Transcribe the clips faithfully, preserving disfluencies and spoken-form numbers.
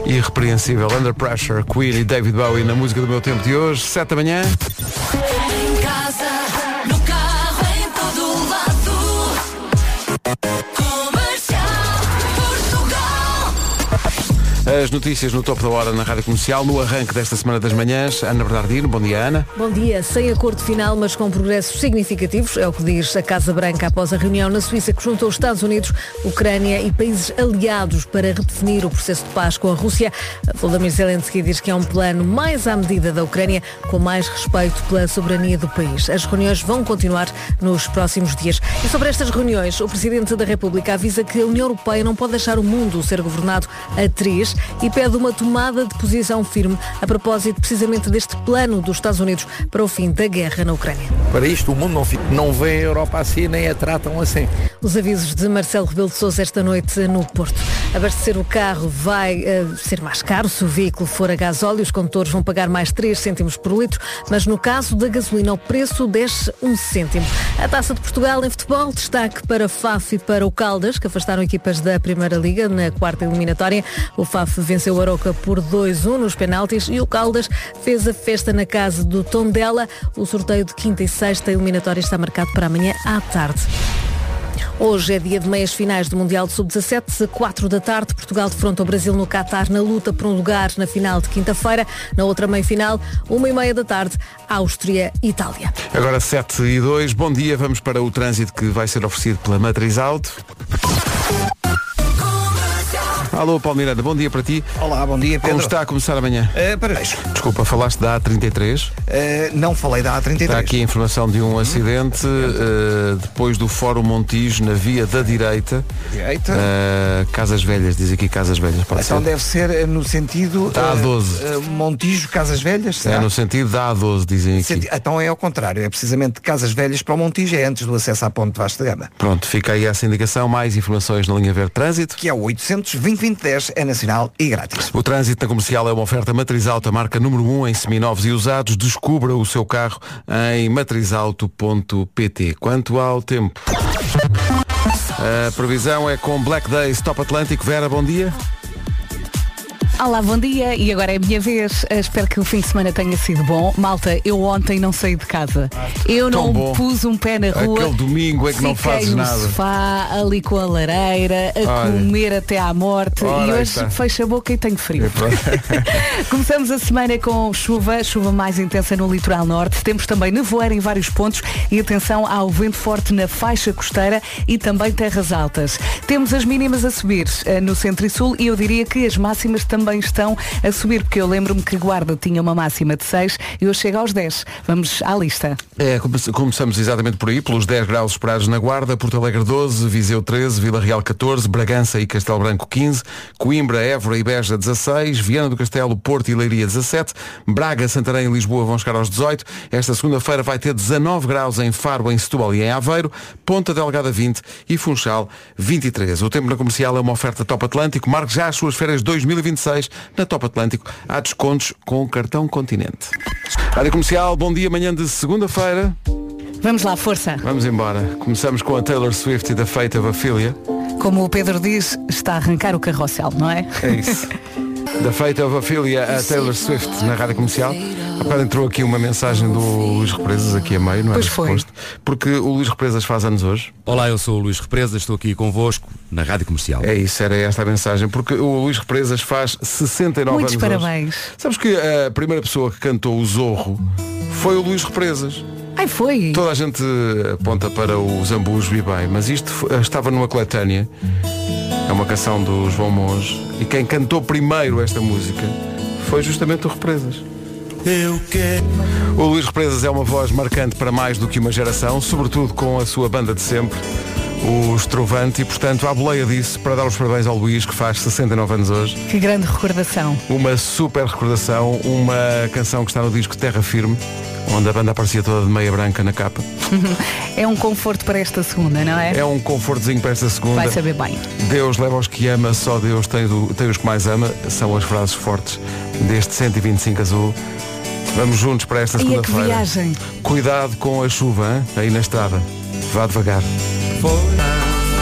Irrepreensível, Under Pressure, Queen e David Bowie na música do meu tempo de hoje, sete da manhã. Em casa, no carro, em todo lado. Comercial Portugal. As notícias no topo da hora na Rádio Comercial, no arranque desta semana das manhãs. Ana Bernardino, bom dia, Ana. Bom dia. Sem acordo final, mas com progressos significativos, é o que diz a Casa Branca após a reunião na Suíça que juntou os Estados Unidos, Ucrânia e países aliados para redefinir o processo de paz com a Rússia. Volodymyr Zelensky diz que é um plano mais à medida da Ucrânia, com mais respeito pela soberania do país. As reuniões vão continuar nos próximos dias. E sobre estas reuniões, o Presidente da República avisa que a União Europeia não pode deixar o mundo ser governado a três e pede uma tomada de posição firme a propósito precisamente deste plano dos Estados Unidos para o fim da guerra na Ucrânia. Para isto o mundo não, não vê a Europa assim nem a tratam assim. Os avisos de Marcelo Rebelo de Sousa esta noite no Porto. Abastecer o carro vai uh, ser mais caro se o veículo for a gasóleo. Os condutores vão pagar mais três cêntimos por litro, mas no caso da gasolina o preço desce um cêntimo. A Taça de Portugal em futebol, destaque para F A F e para o Caldas, que afastaram equipas da Primeira Liga na quarta eliminatória. O F A F venceu o Aroca por dois a um nos penaltis e o Caldas fez a festa na casa do Tondela. O sorteio de quinta e sexta eliminatória está marcado para amanhã à tarde. Hoje é dia de meias finais do Mundial de sub dezassete, quatro da tarde, Portugal defronta o Brasil no Qatar na luta por um lugar na final de quinta-feira. Na outra meia-final, uma e meia da tarde, Áustria e Itália. Agora sete e dois, bom dia, vamos para o trânsito que vai ser oferecido pela Matriz Auto. Alô, Paulo Miranda, bom dia para ti. Olá, bom dia, Pedro. Como está a começar amanhã? Uh, para... Desculpa, falaste da A trinta e três? Uh, não falei da A trinta e três. Está aqui a informação de um acidente uh, depois do Fórum Montijo, na via da direita. Direita? Uh, Casas Velhas, diz aqui Casas Velhas. Pode então ser? Deve ser no sentido... Da A doze. Uh, Montijo, Casas Velhas, será? É no sentido da A doze, dizem aqui. Senti... Então é ao contrário, é precisamente de Casas Velhas para o Montijo, é antes do acesso à Ponte de Vasco da Gama. Pronto, fica aí essa indicação, mais informações na linha verde trânsito. Que é o oitocentos e vinte, vinte e dez, é nacional e grátis. O trânsito na comercial é uma oferta Matriz Auto, a marca número um em seminovos e usados. Descubra o seu carro em matrizauto ponto pt. Quanto ao tempo, a previsão é com Black Days Top Atlântico. Vera, bom dia. Olá, bom dia. E agora é a minha vez. Espero que o fim de semana tenha sido bom. Malta, eu ontem não saí de casa. Eu não bom. pus um pé na rua. Aquele domingo é que não fazes no nada. Sofá, ali com a lareira, a Olha. comer até à morte. Ora, e hoje está. fecho a boca e tenho frio. É Começamos a semana com chuva, chuva mais intensa no litoral norte. Temos também nevoeiro em vários pontos e atenção ao vento forte na faixa costeira e também terras altas. Temos as mínimas a subir uh, no centro e sul e eu diria que as máximas também estão a subir, porque eu lembro-me que Guarda tinha uma máxima de seis e hoje chega aos dez. Vamos à lista. É, come- começamos exatamente por aí, pelos dez graus esperados na Guarda, Porto Alegre doze, Viseu treze, Vila Real catorze, Bragança e Castelo Branco quinze, Coimbra, Évora e Beja dezasseis, Viana do Castelo, Porto e Leiria dezassete, Braga, Santarém e Lisboa vão chegar aos dezoito. Esta segunda-feira vai ter dezanove graus em Faro, em Setúbal e em Aveiro, Ponta Delgada vinte e Funchal vinte e três. O tempo na comercial é uma oferta Top Atlântico. Marque já as suas férias dois mil e vinte e seis na Top Atlântico. Há descontos com o cartão Continente. Rádio Comercial, bom dia, manhã de segunda-feira. Vamos lá, força. Vamos embora. Começamos com a Taylor Swift e The Fate of Ophelia. Como o Pedro diz, está a arrancar o carrossel, não é? É isso. The Fate of Ophelia, a Taylor Swift na Rádio Comercial. Agora entrou aqui uma mensagem do Luís Represas aqui a meio, não é? Pois foi. Porque o Luís Represas faz anos hoje. Olá, eu sou o Luís Represas, estou aqui convosco na Rádio Comercial. É isso, era esta a mensagem. Porque o Luís Represas faz sessenta e nove Muitos anos parabéns. hoje. Sabes que a primeira pessoa que cantou o Zorro foi o Luís Represas. Ai, foi. Toda a gente aponta para o Zambujo e bem, mas isto foi- estava numa coletânea. É uma canção do João Monge. E quem cantou primeiro esta música foi justamente o Represas. Eu quero. O Luís Represas é uma voz marcante para mais do que uma geração, sobretudo com a sua banda de sempre, o Estrovante, e portanto à boleia disso, para dar os parabéns ao Luís, que faz sessenta e nove anos hoje. Que grande recordação. Uma super recordação, uma canção que está no disco Terra Firme, onde a banda aparecia toda de meia branca na capa. É um conforto para esta segunda, não é? É um confortozinho para esta segunda. Vai saber bem. Deus leva os que ama, só Deus tem, do, tem os que mais ama. São as frases fortes deste cento e vinte e cinco Azul. Vamos juntos para esta E a que segunda-feira. viagem. Cuidado com a chuva, hein? Aí na estrada. Vá devagar.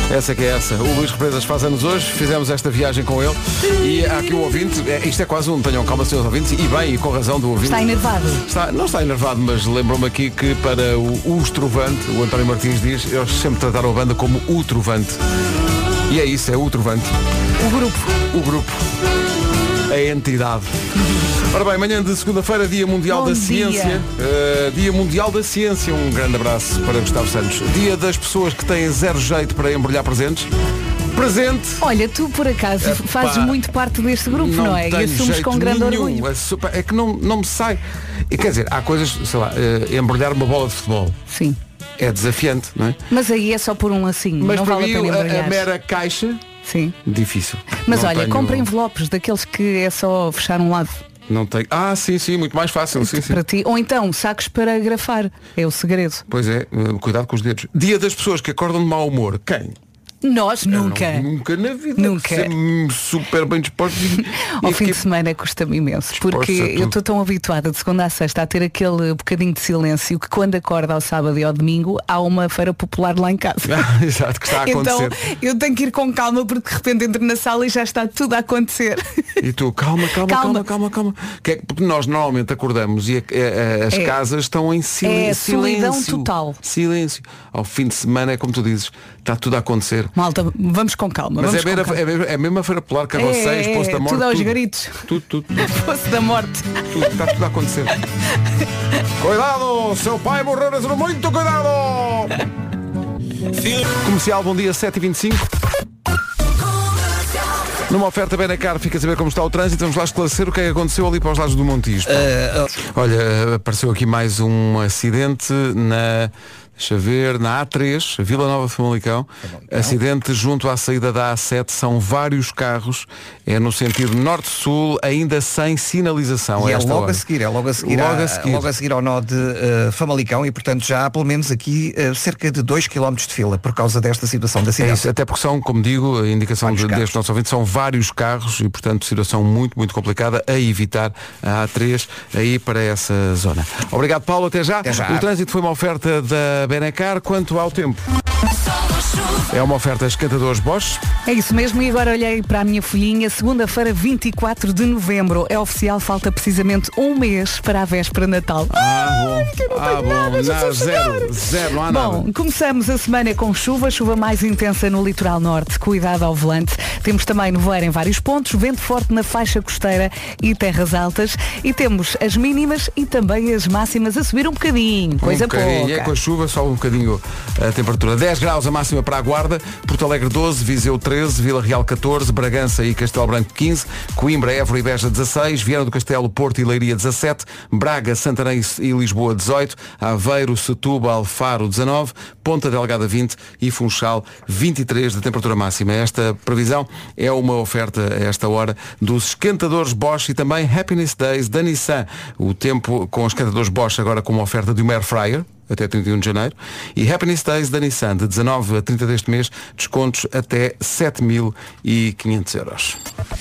Essa que é essa. O Luís Represas faz anos hoje, fizemos esta viagem com ele e há aqui um ouvinte, é, isto é quase um, tenham calma, senhores ouvintes, e bem, e com razão do ouvinte. Está enervado. Está, não está enervado, mas lembrou-me aqui que para o Os Trovante, o António Martins diz, eles sempre trataram a banda como o Trovante. E é isso, é o Trovante. O grupo. O grupo. A entidade. Ora bem, manhã de segunda-feira, Dia Mundial Bom da dia. Ciência. Uh, Dia Mundial da Ciência. Um grande abraço para Gustavo Santos. Dia das pessoas que têm zero jeito para embrulhar presentes. Presente. Olha, tu por acaso Epá, fazes muito parte deste grupo, não, é? E tenho assumes jeito com grande nenhum. orgulho. É, super- é que não, não me sai. E, quer dizer, há coisas, sei lá, uh, embrulhar uma bola de futebol. Sim. É desafiante, não é? Mas aí é só por um lacinho. Mas não para vale mim, a pena a, a embrulhar. mera caixa, Sim. difícil. Mas Não olha, tenho- compra envelopes daqueles que é só fechar um lado Não tenho. Ah, sim, sim, muito mais fácil. Sim, sim. para ti. Ou então sacos para grafar. É o segredo. Pois é, uh, cuidado com os dedos. Dia das pessoas que acordam de mau humor. Quem? Nós nunca. Não, nunca na vida. Nunca. Sempre super bem dispostos. e- Ao e fim de fiquei- semana custa-me imenso. Porque Disposto a tudo. eu estou tão habituada de segunda a sexta a ter aquele bocadinho de silêncio que quando acordo ao sábado e ao domingo há uma feira popular lá em casa. Ah, exato, que está a Então acontecer. eu tenho que ir com calma porque de repente entro na sala e já está tudo a acontecer. E tu, calma, calma, calma, Calma. calma, calma. Que é que- porque nós normalmente acordamos e a- a- a- as É. casas estão em sil- É silêncio. solidão total. Silêncio. Ao fim de semana é como tu dizes, está tudo a acontecer. Malta, vamos com calma. Mas vamos é, com mesmo, calma. é, mesmo, é mesmo a feira popular, carroceiros, É, é, posto da é, morte. tudo aos tudo. gritos. Tudo, tudo, tudo, Fosse da morte. tudo, está tudo a acontecer. Cuidado, seu pai morreu nesse muito cuidado! Comercial, bom dia, sete e vinte e cinco. Numa oferta Benacar, fica a saber como está o trânsito. Vamos lá esclarecer o que é que aconteceu ali para os lados do Montijo. Olha, apareceu aqui mais um acidente na... Deixa ver, na A três, Vila Nova de Famalicão. Acidente junto à saída da A sete, são vários carros, é no sentido norte-sul, ainda sem sinalização. E a é esta logo hora. a seguir, é logo a seguir, Logo à- a seguir. logo a seguir ao nó de eh, Famalicão e portanto já há pelo menos aqui eh, cerca de dois quilómetros de fila por causa desta situação da É cidade. isso, até porque são, como digo, a indicação Vários de, carros. deste nosso ouvinte, são vários carros e, portanto, situação muito, muito complicada a evitar a A três aí para essa zona. Obrigado, Paulo, até já. Até já. O trânsito foi uma oferta da Benacar. Quanto ao tempo? É uma oferta esquentadores Bosch. É isso mesmo, e agora olhei para a minha folhinha. Segunda-feira, vinte e quatro de novembro. É oficial, falta precisamente um mês para a véspera de Natal. Ah, bom. que eu não ah, tenho bom. nada, já Não, estou a zero, chegar. zero, não há Bom, nada. começamos a semana com chuva, chuva mais intensa no litoral norte, cuidado ao volante. Temos também nevoeiro em vários pontos, vento forte na faixa costeira e terras altas. E temos as mínimas e também as máximas a subir um bocadinho, coisa um bocadinho. pouca. E é com a chuva, só um bocadinho a temperatura. dez graus a máxima para a Guarda, Porto Alegre doze, Viseu treze, Vila Real catorze, Bragança e Castelo Branco quinze, Coimbra, Évora e Beja dezasseis, Viana do Castelo, Porto e Leiria dezassete, Braga, Santarém e Lisboa dezoito, Aveiro, Setúbal, Faro dezanove, Ponta Delgada vinte e Funchal vinte e três de temperatura máxima. Esta previsão é uma oferta a esta hora dos esquentadores Bosch e também Happiness Days da Nissan. O tempo com os esquentadores Bosch agora com uma oferta de uma Air Fryer até trinta e um de janeiro, e Happiness Days da Nissan, de dezanove a trinta deste mês, descontos até sete mil e quinhentos euros.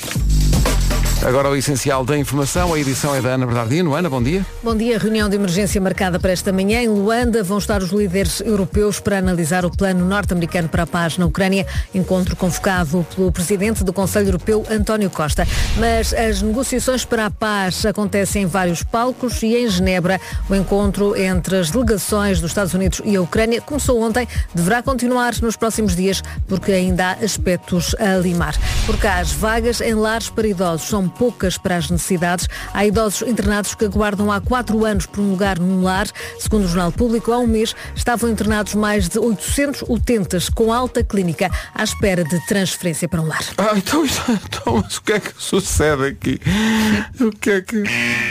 Agora o essencial da informação, a edição é da Ana Bernardino. Ana, bom dia. Bom dia. Reunião de emergência marcada para esta manhã. Em Luanda vão estar os líderes europeus para analisar o plano norte-americano para a paz na Ucrânia. Encontro convocado pelo presidente do Conselho Europeu, António Costa. Mas as negociações para a paz acontecem em vários palcos e em Genebra o encontro entre as delegações dos Estados Unidos e a Ucrânia começou ontem, deverá continuar nos próximos dias porque ainda há aspectos a limar. Por cá, as vagas em lares para idosos são poucas para as necessidades. Há idosos internados que aguardam há quatro anos por um lugar num lar. Segundo o Jornal Público, há um mês estavam internados mais de oitocentos utentes com alta clínica à espera de transferência para um lar. Ah, então, isto- então mas o que é que sucede aqui? O que é que...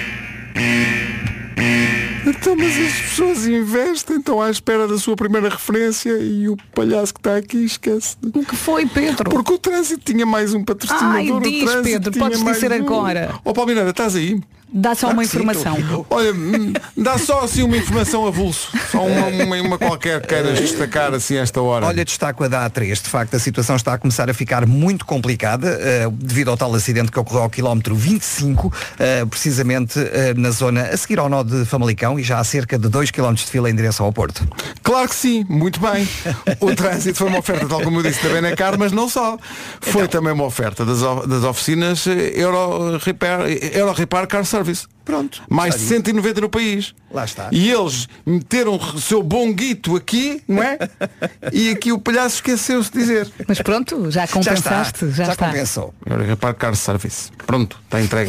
Então, mas as pessoas investem, estão à espera da sua primeira referência e o palhaço que está aqui esquece. O que foi, Pedro? Porque o trânsito tinha mais um patrocinador. Ai, o diz, trânsito Pedro, tinha podes mais dizer um. agora. Ó, Paulo Miranda, estás aí? Dá só Claro uma que sim, informação. tu- Olha, hum, dá só assim uma informação avulso. Só uma, uma, uma qualquer que queiras destacar assim a esta hora. Olha, destaco a da A três. De facto, a situação está a começar a ficar muito complicada uh, devido ao tal acidente que ocorreu ao quilómetro vinte e cinco, uh, precisamente uh, na zona a seguir ao nó de Famalicão, e já há cerca de dois quilómetros de fila em direção ao Porto. Claro que sim, muito bem. O trânsito foi uma oferta, tal como eu disse, da Benacar, mas não só. Foi também uma oferta das, o- das oficinas eh, Euro Repair, Euro Repair Car Service. Pronto. Mais de está dito. cento e noventa no país. Lá está. E eles meteram o seu bom guito aqui, não é? E aqui o palhaço esqueceu-se de dizer. Mas pronto, já Já está. compensaste, já, Já está. compensou. Euro Repair Car Service. Pronto, está entregue.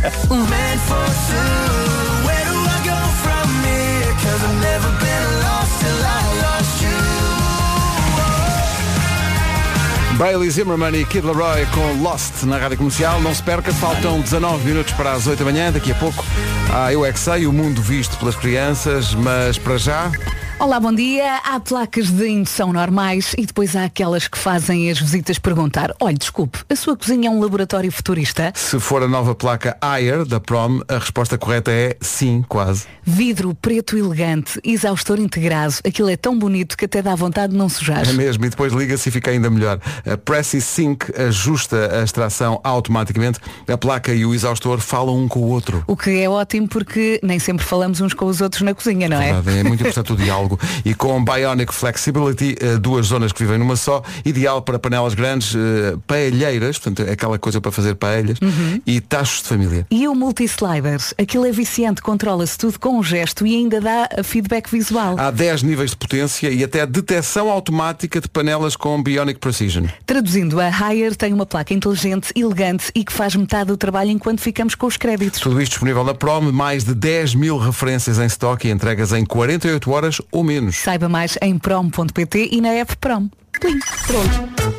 Bailey Zimmerman e Kid Laroi com Lost na Rádio Comercial. Não se perca, faltam dezanove minutos para as oito da manhã. Daqui a pouco há Eu É Que Sei, o mundo visto pelas crianças. Mas para já, Olá, bom dia. Há placas de indução normais e depois há aquelas que fazem as visitas perguntar: olha, desculpe, a sua cozinha é um laboratório futurista? se for a nova placa Ayer da Prom, a resposta correta é sim, quase. Vidro preto elegante, exaustor integrado. Aquilo é tão bonito que até dá vontade de não sujar. É mesmo, e depois liga-se e fica ainda melhor. A Pressy Sync ajusta a extração automaticamente. A placa e o exaustor falam um com o outro. O que é ótimo porque nem sempre falamos uns com os outros na cozinha, não é? Verdade, é muito importante o diálogo. E com Bionic Flexibility, eh, duas zonas que vivem numa só, ideal para panelas grandes, eh, paelheiras, portanto aquela coisa para fazer paelhas, e tachos de família. E o multisliders, aquilo é viciante, controla-se tudo com um gesto e ainda dá feedback visual. Há dez níveis de potência e até detecção automática de panelas com Bionic Precision. Traduzindo, a Haier tem uma placa inteligente, elegante e que faz metade do trabalho enquanto ficamos com os créditos. Tudo isto disponível na Prom, mais de dez mil referências em stock e entregas em quarenta e oito horas ou menos. Saiba mais em prom ponto pt e na app Prom. Plim. Pronto.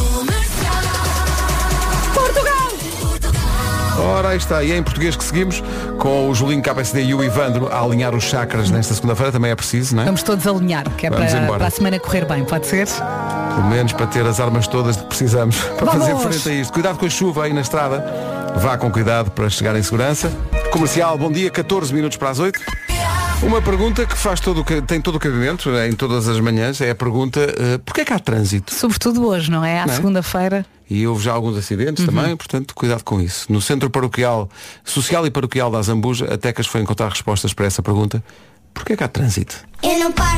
Ora, aí está, e é em português que seguimos, com o Julinho K S D e o Ivandro a alinhar os chakras nesta segunda-feira, também é preciso, não é? Vamos todos alinhar, que é Vamos para, embora. para a semana correr bem, pode ser? Pelo menos para ter as armas todas que precisamos para Vamos! fazer frente a isto. Cuidado com a chuva aí na estrada. Vá com cuidado para chegar em segurança. Comercial, bom dia, catorze minutos para as oito. Uma pergunta que faz todo o, ca- tem todo o cabimento em todas as manhãs é a pergunta, uh, porquê é que há trânsito? Sobretudo hoje, não é? À Não é? segunda-feira. E houve já alguns acidentes também, portanto, cuidado com isso. No Centro Paroquial, Social e Paroquial da Azambuja, a Tecas foi encontrar respostas para essa pergunta. Porquê é que há trânsito? Eu não paro.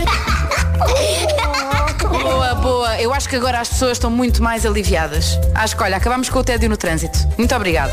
Boa, boa. Eu acho que agora as pessoas estão muito mais aliviadas. Acho que, olha, acabamos com o tédio no trânsito. Muito obrigada.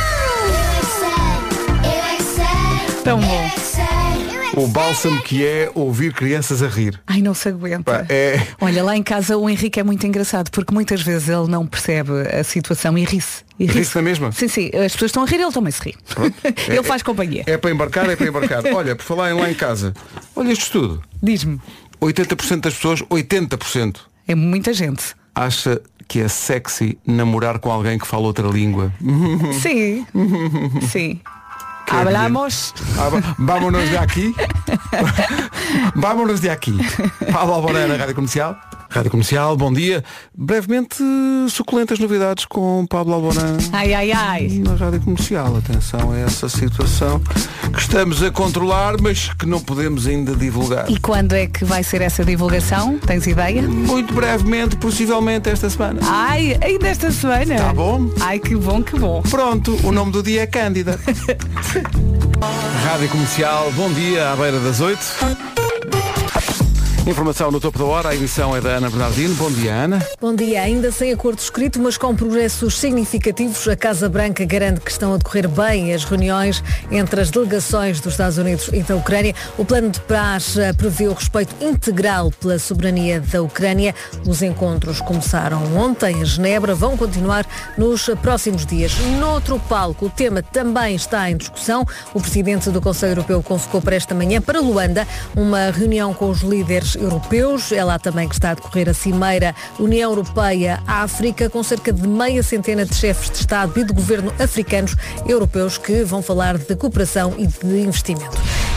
Tão bom. O bálsamo que é ouvir crianças a rir. Ai, não se aguenta. Pá, é... Olha, lá em casa o Henrique é muito engraçado porque muitas vezes ele não percebe a situação e ri-se. E Ri-se na mesma? Sim, sim. As pessoas estão a rir, ele também se ri. ele faz companhia. É para embarcar, é para embarcar. Olha, por falar em lá em casa, olha este estudo. Diz-me. oitenta por cento das pessoas, oitenta por cento, É muita gente. acha que é sexy namorar com alguém que fala outra língua. Sim. Sim. Que Hablamos. Ah, va- vámonos de aqui. Vámonos de aqui. Pablo Alborán na Rádio Comercial. Rádio Comercial, bom dia. Brevemente, suculentas novidades com Pablo Alborán Ai, ai, ai. na Rádio Comercial. Atenção a essa situação que estamos a controlar, mas que não podemos ainda divulgar. E quando é que vai ser essa divulgação? Tens ideia? Muito brevemente, possivelmente esta semana. Ai, ainda esta semana. Tá bom? Ai, que bom, que bom. Pronto, o nome do dia é Cândida. Rádio Comercial, bom dia, à beira das oito. Informação no topo da hora, a emissão é da Ana Bernardino. Bom dia, Ana. Bom dia. Ainda sem acordo escrito, mas com progressos significativos, a Casa Branca garante que estão a decorrer bem as reuniões entre as delegações dos Estados Unidos e da Ucrânia. O plano de paz eh, prevê o respeito integral pela soberania da Ucrânia. Os encontros começaram ontem em Genebra, vão continuar nos próximos dias. Noutro palco, o tema também está em discussão. O presidente do Conselho Europeu convocou para esta manhã para Luanda uma reunião com os líderes europeus. É lá também que está a decorrer a cimeira União Europeia-África, com cerca de meia centena de chefes de Estado e de governo africanos europeus que vão falar de cooperação e de investimento.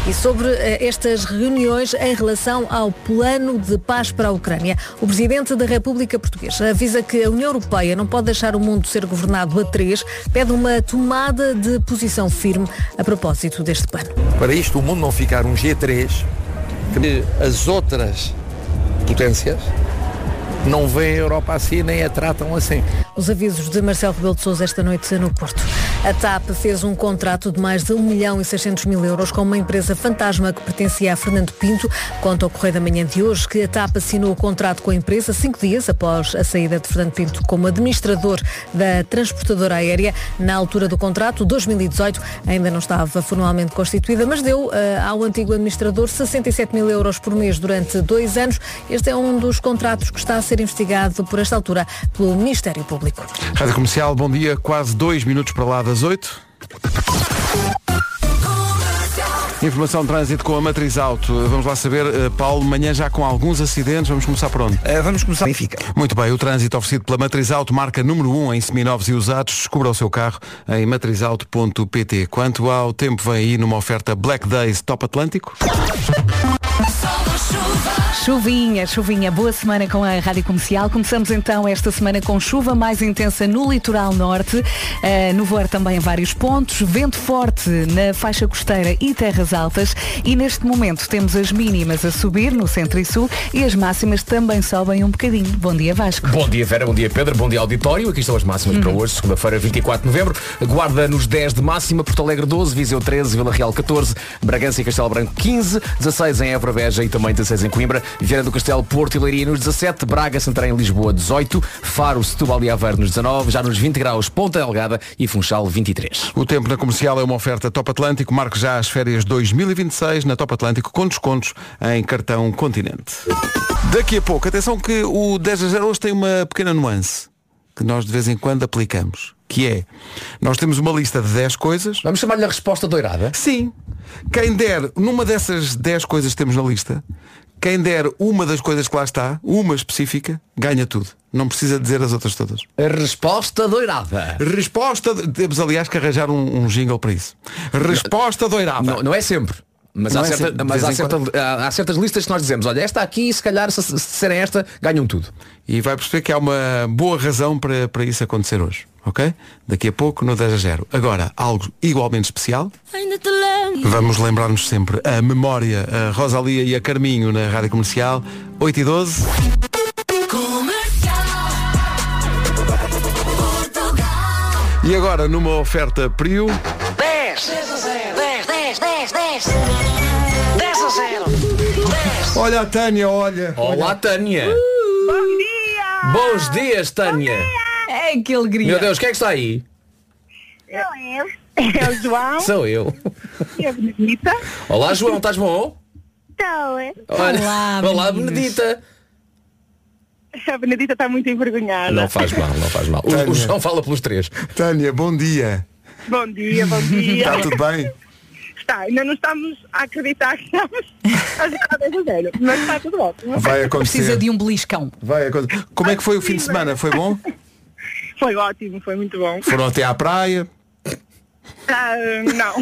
e sobre eh, estas reuniões em relação ao plano de paz para a Ucrânia. O Presidente da República Portuguesa avisa que a União Europeia não pode deixar o mundo ser governado a três, pede uma tomada de posição firme a propósito deste plano. Para isto o mundo não ficar um G três, que as outras potências não veem a Europa assim nem a tratam assim. Os avisos de Marcelo Rebelo de Sousa esta noite no Porto. A TAP fez um contrato de mais de um milhão e seiscentos mil euros com uma empresa fantasma que pertencia a Fernando Pinto. Conta ao Correio da Manhã de hoje que a TAP assinou o contrato com a empresa cinco dias após a saída de Fernando Pinto como administrador da transportadora aérea. Na altura do contrato, dois mil e dezoito, ainda não estava formalmente constituída, mas deu uh, ao antigo administrador sessenta e sete mil euros por mês durante dois anos. Este é um dos contratos que está a ser investigado por esta altura pelo Ministério Público. Rádio Comercial, bom dia, quase dois minutos para lá das oito. Informação de trânsito com a Matriz Auto. Vamos lá saber, uh, Paulo, manhã já com alguns acidentes. Vamos começar por onde? Uh, vamos começar em Benfica. Muito bem, o trânsito oferecido pela Matriz Auto, marca número um em seminovos e usados. Descubra o seu carro em matrizauto ponto pt. Quanto ao tempo, vem aí numa oferta Black Days Top Atlântico. Chuvinha, chuvinha, boa semana com a Rádio Comercial. Começamos então esta semana com chuva mais intensa no litoral norte, uh, no voar também em vários pontos, vento forte na faixa costeira e terras altas, e neste momento temos as mínimas a subir no centro e sul e as máximas também sobem um bocadinho. Bom dia, Vasco. Bom dia, Vera, bom dia, Pedro, bom dia, auditório. Aqui estão as máximas hum. para hoje, segunda-feira, vinte e quatro de novembro. Guarda nos dez de máxima, Porto Alegre doze, Viseu treze, Vila Real catorze, Bragança e Castelo Branco quinze, dezasseis em Évora, Beja e também dezasseis em Coimbra, Viana do Castelo, Porto e Leiria nos dezassete, Braga, Santarém e Lisboa dezoito, Faro, Setúbal e Aveiro nos dezanove, já nos vinte graus Ponta Delgada e Funchal vinte e três. O tempo na Comercial é uma oferta Top Atlântico. Marque já as férias dois mil e vinte e seis na Top Atlântico com descontos em cartão Continente. Daqui a pouco, atenção que o dez a zero hoje tem uma pequena nuance que nós de vez em quando aplicamos, que é, nós temos uma lista de dez coisas. Vamos chamar-lhe a resposta doirada? Sim. Quem der, numa dessas dez coisas que temos na lista, quem der uma das coisas que lá está, uma específica, ganha tudo. Não precisa dizer as outras todas. A resposta doirada. Resposta... Temos, aliás, que arranjar um, um jingle para isso. Resposta doirada. Não, não é sempre. Mas, há, é certa, sempre. mas há, certa, há, há certas listas que nós dizemos, olha, esta aqui, se calhar, se, se disserem esta, ganham tudo. E vai perceber que há uma boa razão para, para isso acontecer hoje. Ok? Daqui a pouco no dez a zero. Agora, algo igualmente especial. Vamos lembrar-nos sempre a memória, a Rosalia e a Carminho na Rádio Comercial, oito e doze. E agora, numa oferta Priu. dez, dez, dez, dez, dez, dez a zero. Olha a Tânia, olha. Olá, olha. Tânia. Uh! Bom dia. Bons dias, Tânia. É que alegria. Meu Deus, quem é que está aí? Sou eu. É o João. Sou eu. E a Benedita. Olá, João, estás bom? Estou. Olá, Olá, Benedita. A Benedita está muito envergonhada. Não faz mal, não faz mal. O, o João fala pelos três. Tânia, bom dia. Bom dia, bom dia. Está tudo bem? Está, ainda não estamos a acreditar que estamos a jogar dez a zero, mas está tudo ótimo. Vai acontecer. Precisa de um beliscão. Vai acontecer. Como é que foi o fim de semana? Foi bom? Foi ótimo, foi muito bom. Foram até à praia? Uh, não.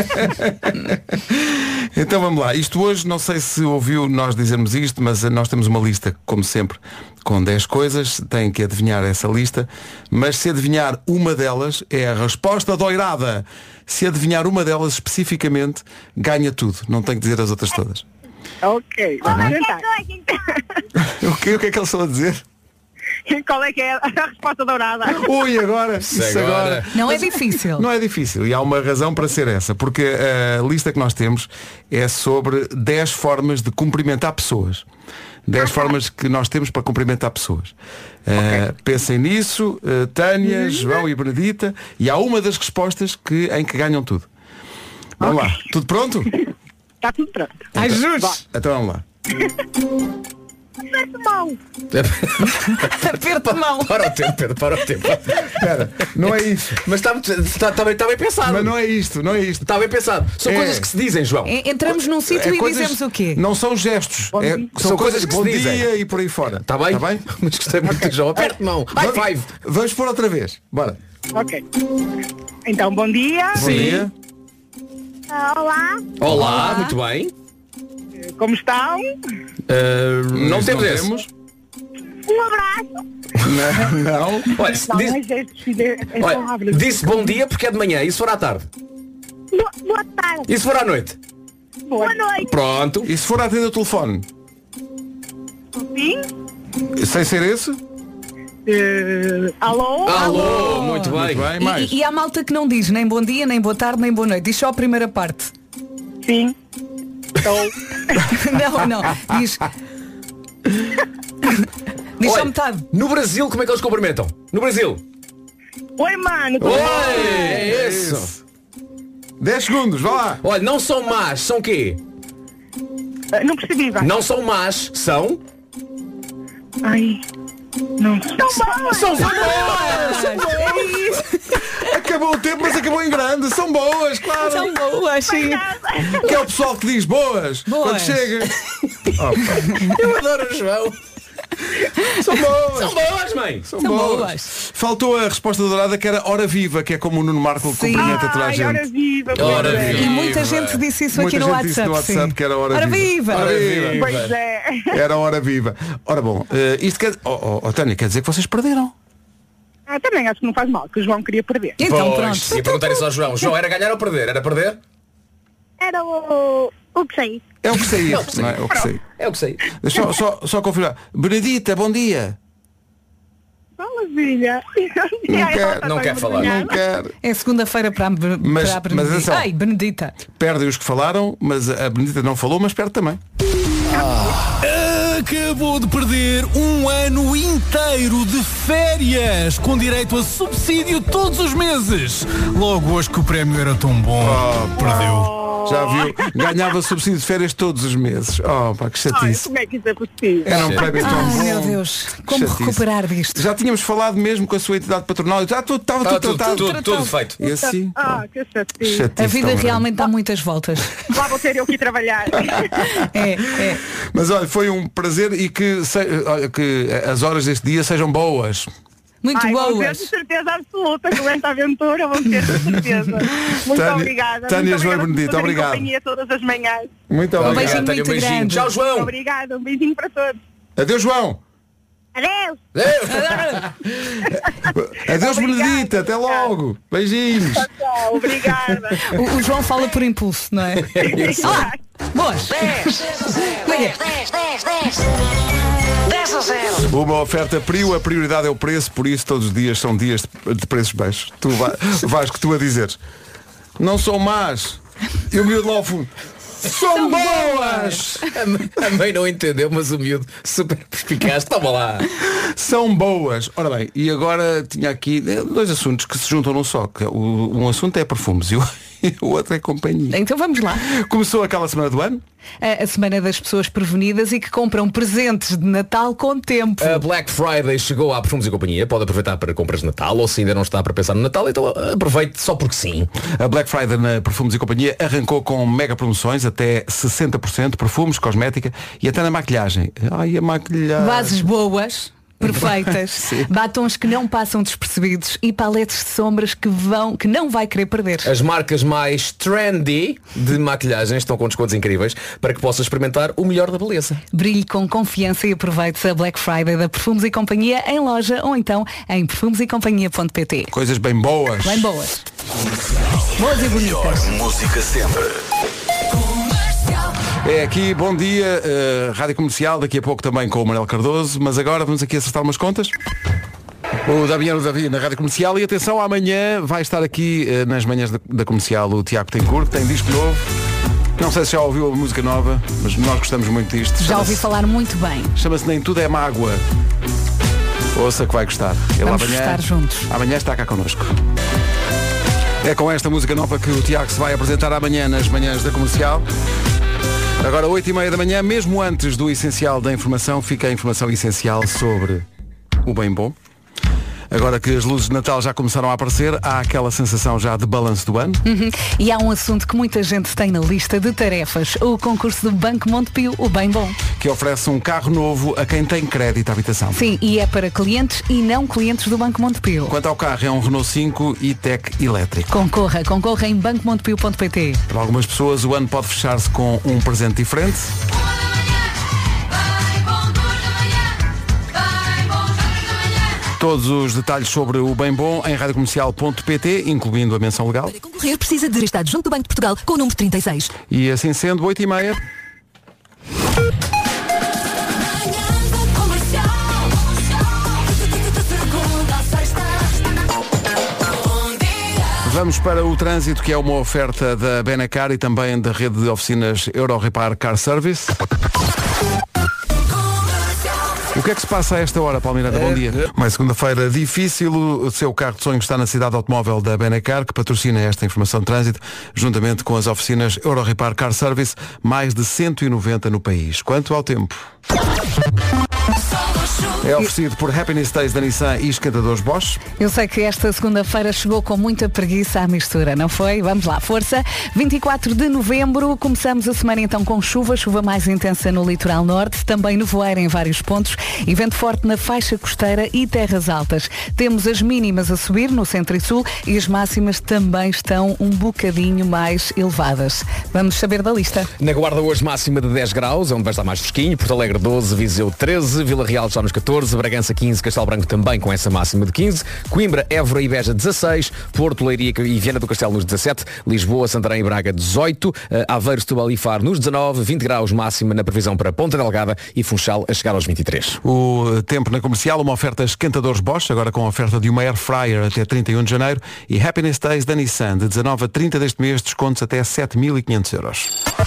Então vamos lá. Isto hoje, não sei se ouviu nós dizermos isto, mas nós temos uma lista, como sempre, com dez coisas. Tem que adivinhar essa lista. Mas se adivinhar uma delas, é a resposta doirada. Se adivinhar uma delas especificamente, ganha tudo. Não tem que dizer as outras todas. Ok, vamos tentar. O que, o que é que eles estão a dizer? Qual é que é a resposta dourada? Ui, agora, isso agora. agora. Não é difícil. Não é difícil. E há uma razão para ser essa. Porque a lista que nós temos é sobre dez formas de cumprimentar pessoas. dez formas que nós temos para cumprimentar pessoas. Okay. Uh, pensem nisso, uh, Tânia, uhum. João e Benedita. E há uma das respostas que, em que ganham tudo. Vamos okay. lá. Tudo pronto? Está tudo pronto. Então, Ajude. Então vamos lá. Aperto mão. Aperto mão. Para o tempo, Pedro, para o tempo. Espera, não é isso. Mas está, está, está, bem, está bem pensado. Mas não é isto, não é isto. Está bem pensado. São é. coisas que se dizem, João. É, entramos num sítio é e coisas, dizemos o quê? Não são gestos. É, são, são coisas, coisas que bom se dizem. Dia e por aí fora. Está bem? Está bem? Mas gostei muito okay. de João. Aperto de mão. High five. Vamos pôr outra vez. Bora. Ok. Então, bom dia. Bom dia. Ah, olá, Olá, Olá. muito bem. como estão? Uh, não Mas temos não esse. temos. Um abraço. Não, não. Olha, Não, diz- mas estes é, é olha, palavras. disse bom dia porque é de manhã. E se for à tarde? Boa, boa tarde. E se for à noite? Boa noite. Pronto. E se for a atender o telefone? Sim? Sem ser esse? Eh, alô? Alô, muito bem. Muito bem, mais. E, e há malta que não diz nem bom dia, nem boa tarde, nem boa noite. Diz só a primeira parte. Sim. Estou. Não, não. Diz. Diz só Olha, metade. no Brasil, como é que eles cumprimentam? No Brasil. Oi, mano. tudo Oi, bem? é isso. dez segundos, vá lá. Olha, não são más, são quê? Eh, Não percebi, vai. Não são más, são... Ai. Não. São boas. São boas! É isso. Acabou o tempo, mas acabou em grande. São boas, claro. São boas, sim. Que é o pessoal que diz boas, Boas. quando chega. Eu adoro o João. São boas. São boas, mãe. São, São boas. boas. Faltou a resposta dourada que era hora viva, que é como o Nuno Marco Sim. cumprimenta toda a Ai, hora gente. viva. Ora pois é. viva. E muita gente disse isso Muita aqui no gente disse WhatsApp. no WhatsApp sim. que era hora viva. viva. Hora viva. Pois é. Era hora viva. Ora bom, eh, isto quer... Oh, oh, oh, Tânia, quer dizer que vocês perderam. Ah, também acho que não faz mal, que o João queria perder. Então Pois, pronto. ia perguntar isso ao João. João, era ganhar ou perder? Era perder? Era o, o que sei. É o que saía, É o que não é? É o que saía. É o que sei. Deixa Só, só, só confirmar. Benedita, bom dia. Fala, filha. Não quer, não quer falar. Não quero. É segunda-feira para a, para Mas- a mas Benedita. atenção. Ai, Benedita. Perdem os que falaram, mas a Benedita não falou, mas perde também. Acabou de perder um ano inteiro de férias, com direito a subsídio todos os meses. Logo hoje que o prémio era tão bom, perdeu. Já viu? Ganhava subsídio de férias todos os meses. Oh, pá, que Ai, chatice. como é que isso é possível? Era um prémio tão Ai, bom. meu Deus. Como Chatice. recuperar disto? Já tínhamos falado mesmo com a sua entidade patronal e já tudo estava Estava tudo tudo, tratado. tudo, tudo feito. E assim, Ah, que chatice. chatice A vida tão grande. realmente dá muitas voltas. Lá vou ter eu que ir trabalhar. É, é. Mas olha, foi um prazer e que, se- olha, que as horas deste dia sejam boas. Muito Ai, vou ter boas. de certeza absoluta com esta aventura, vou ter de certeza. Muito Tânia- obrigada. Tânia Muito João obrigada por Benedito, fazerem obrigado. companhia todas as manhãs. Muito Um obrigado. beijinho Tenha um muito beijinho. grande. Tchau, João. Obrigada, um beijinho para todos. Adeus, João. Adeus. Adeus, Obrigada, Benedita. Até logo. Beijinhos. Tchau, obrigada. O, o João fala por impulso, não é? Olá, boas. dez, dez, dez, dez. dez a zero. Uma oferta Prio, a prioridade é o preço, por isso todos os dias são dias de, de preços baixos. Tu vai, vais que tu a dizeres. Não são más. E o miúdo lá ao fundo. São boas! A mãe não entendeu, mas o miúdo super perspicaz. Toma lá. São boas. Ora bem, e agora tinha aqui eh, dois assuntos que se juntam num só. Que o, um assunto é perfumes e o, e o outro é companhia. Então vamos lá. Começou aquela semana do ano. A, a semana das pessoas prevenidas e que compram presentes de Natal com tempo. A Black Friday chegou à Perfumes e Companhia. Pode aproveitar para compras de Natal, ou se ainda não está para pensar no Natal, então aproveite só porque sim. A Black Friday na Perfumes e Companhia arrancou com mega promoções, até sessenta por cento, perfumes, cosmética e até na maquilhagem. Ai, a maquilhagem. Bases boas, perfeitas, batons que não passam despercebidos e paletes de sombras que vão, que não vai querer perder. As marcas mais trendy de maquilhagem estão com descontos incríveis para que possa experimentar o melhor da beleza. Brilhe com confiança e aproveite a Black Friday da Perfumes e Companhia em loja ou então em perfumes e companhia ponto pt. Coisas bem boas. Bem boas. Boas e bonitas. Música sempre. É aqui, bom dia, uh, Rádio Comercial, daqui a pouco também com o Manuel Cardoso, mas agora vamos aqui acertar umas contas. O Damiano Davi na Rádio Comercial e atenção, amanhã vai estar aqui uh, nas manhãs da, da Comercial o Tiago Tencourt, que tem disco novo. Não sei se já ouviu a música nova, mas nós gostamos muito disto. Já ouvi Chama-se- falar muito bem. Chama-se Nem Tudo é Mágoa. Ouça que vai gostar. Ele Vamos amanhã, estar juntos. Amanhã está cá connosco. É com esta música nova que o Tiago se vai apresentar amanhã nas manhãs da Comercial. Agora, oito e meia da manhã, mesmo antes do essencial da informação, fica a informação essencial sobre o bem bom. Agora que as luzes de Natal já começaram a aparecer, há aquela sensação já de balanço do ano. Uhum. E há um assunto que muita gente tem na lista de tarefas, o concurso do Banco Montepio, o Bem Bom. Que oferece um carro novo a quem tem crédito à habitação. Sim, e é para clientes e não clientes do Banco Montepio. Quanto ao carro, é um Renault cinco e-Tech elétrico. Concorra, concorra em banco montepio ponto pt. Para algumas pessoas, o ano pode fechar-se com um presente diferente. Todos os detalhes sobre o Bem Bom em rádio comercial ponto pt, incluindo a menção legal. Para concorrer precisa de estar junto do Banco de Portugal com o número trinta e seis. E assim sendo, oito e meia. Vamos para o trânsito, que é uma oferta da Benacar e também da rede de oficinas Euro Repar Car Service. O que é que se passa a esta hora, Paulo Miranda? Bom dia. Uma segunda-feira difícil. O seu carro de sonho está na cidade automóvel da Benacar, que patrocina esta informação de trânsito, juntamente com as oficinas Euro Repar Car Service, mais de cento e noventa no país. Quanto ao tempo? É oferecido por Happiness Days da Nissan e esquentadores Bosch. Eu sei que esta segunda-feira chegou com muita preguiça à mistura, não foi? Vamos lá, força. vinte e quatro de novembro, começamos a semana então com chuva, chuva mais intensa no litoral norte, também nevoeiro em vários pontos e vento forte na faixa costeira e terras altas. Temos as mínimas a subir no centro e sul e as máximas também estão um bocadinho mais elevadas. Vamos saber da lista. Na Guarda hoje máxima de dez graus, onde vai estar mais fresquinho, Porto Alegre doze, Viseu treze, Vila Real está nos catorze, Bragança quinze, Castelo Branco também com essa máxima de quinze, Coimbra, Évora e Beja dezasseis, Porto, Leiria e Viana do Castelo nos dezassete, Lisboa, Santarém e Braga dezoito, Aveiro, Setúbal e Faro nos dezanove, vinte graus máxima na previsão para Ponta Delgada e Funchal a chegar aos vinte e três. O tempo na comercial, uma oferta esquentadores Bosch, agora com a oferta de uma Air Fryer até trinta e um de janeiro e Happiness Days da Nissan, de dezanove a trinta deste mês, descontos até sete mil e quinhentos euros.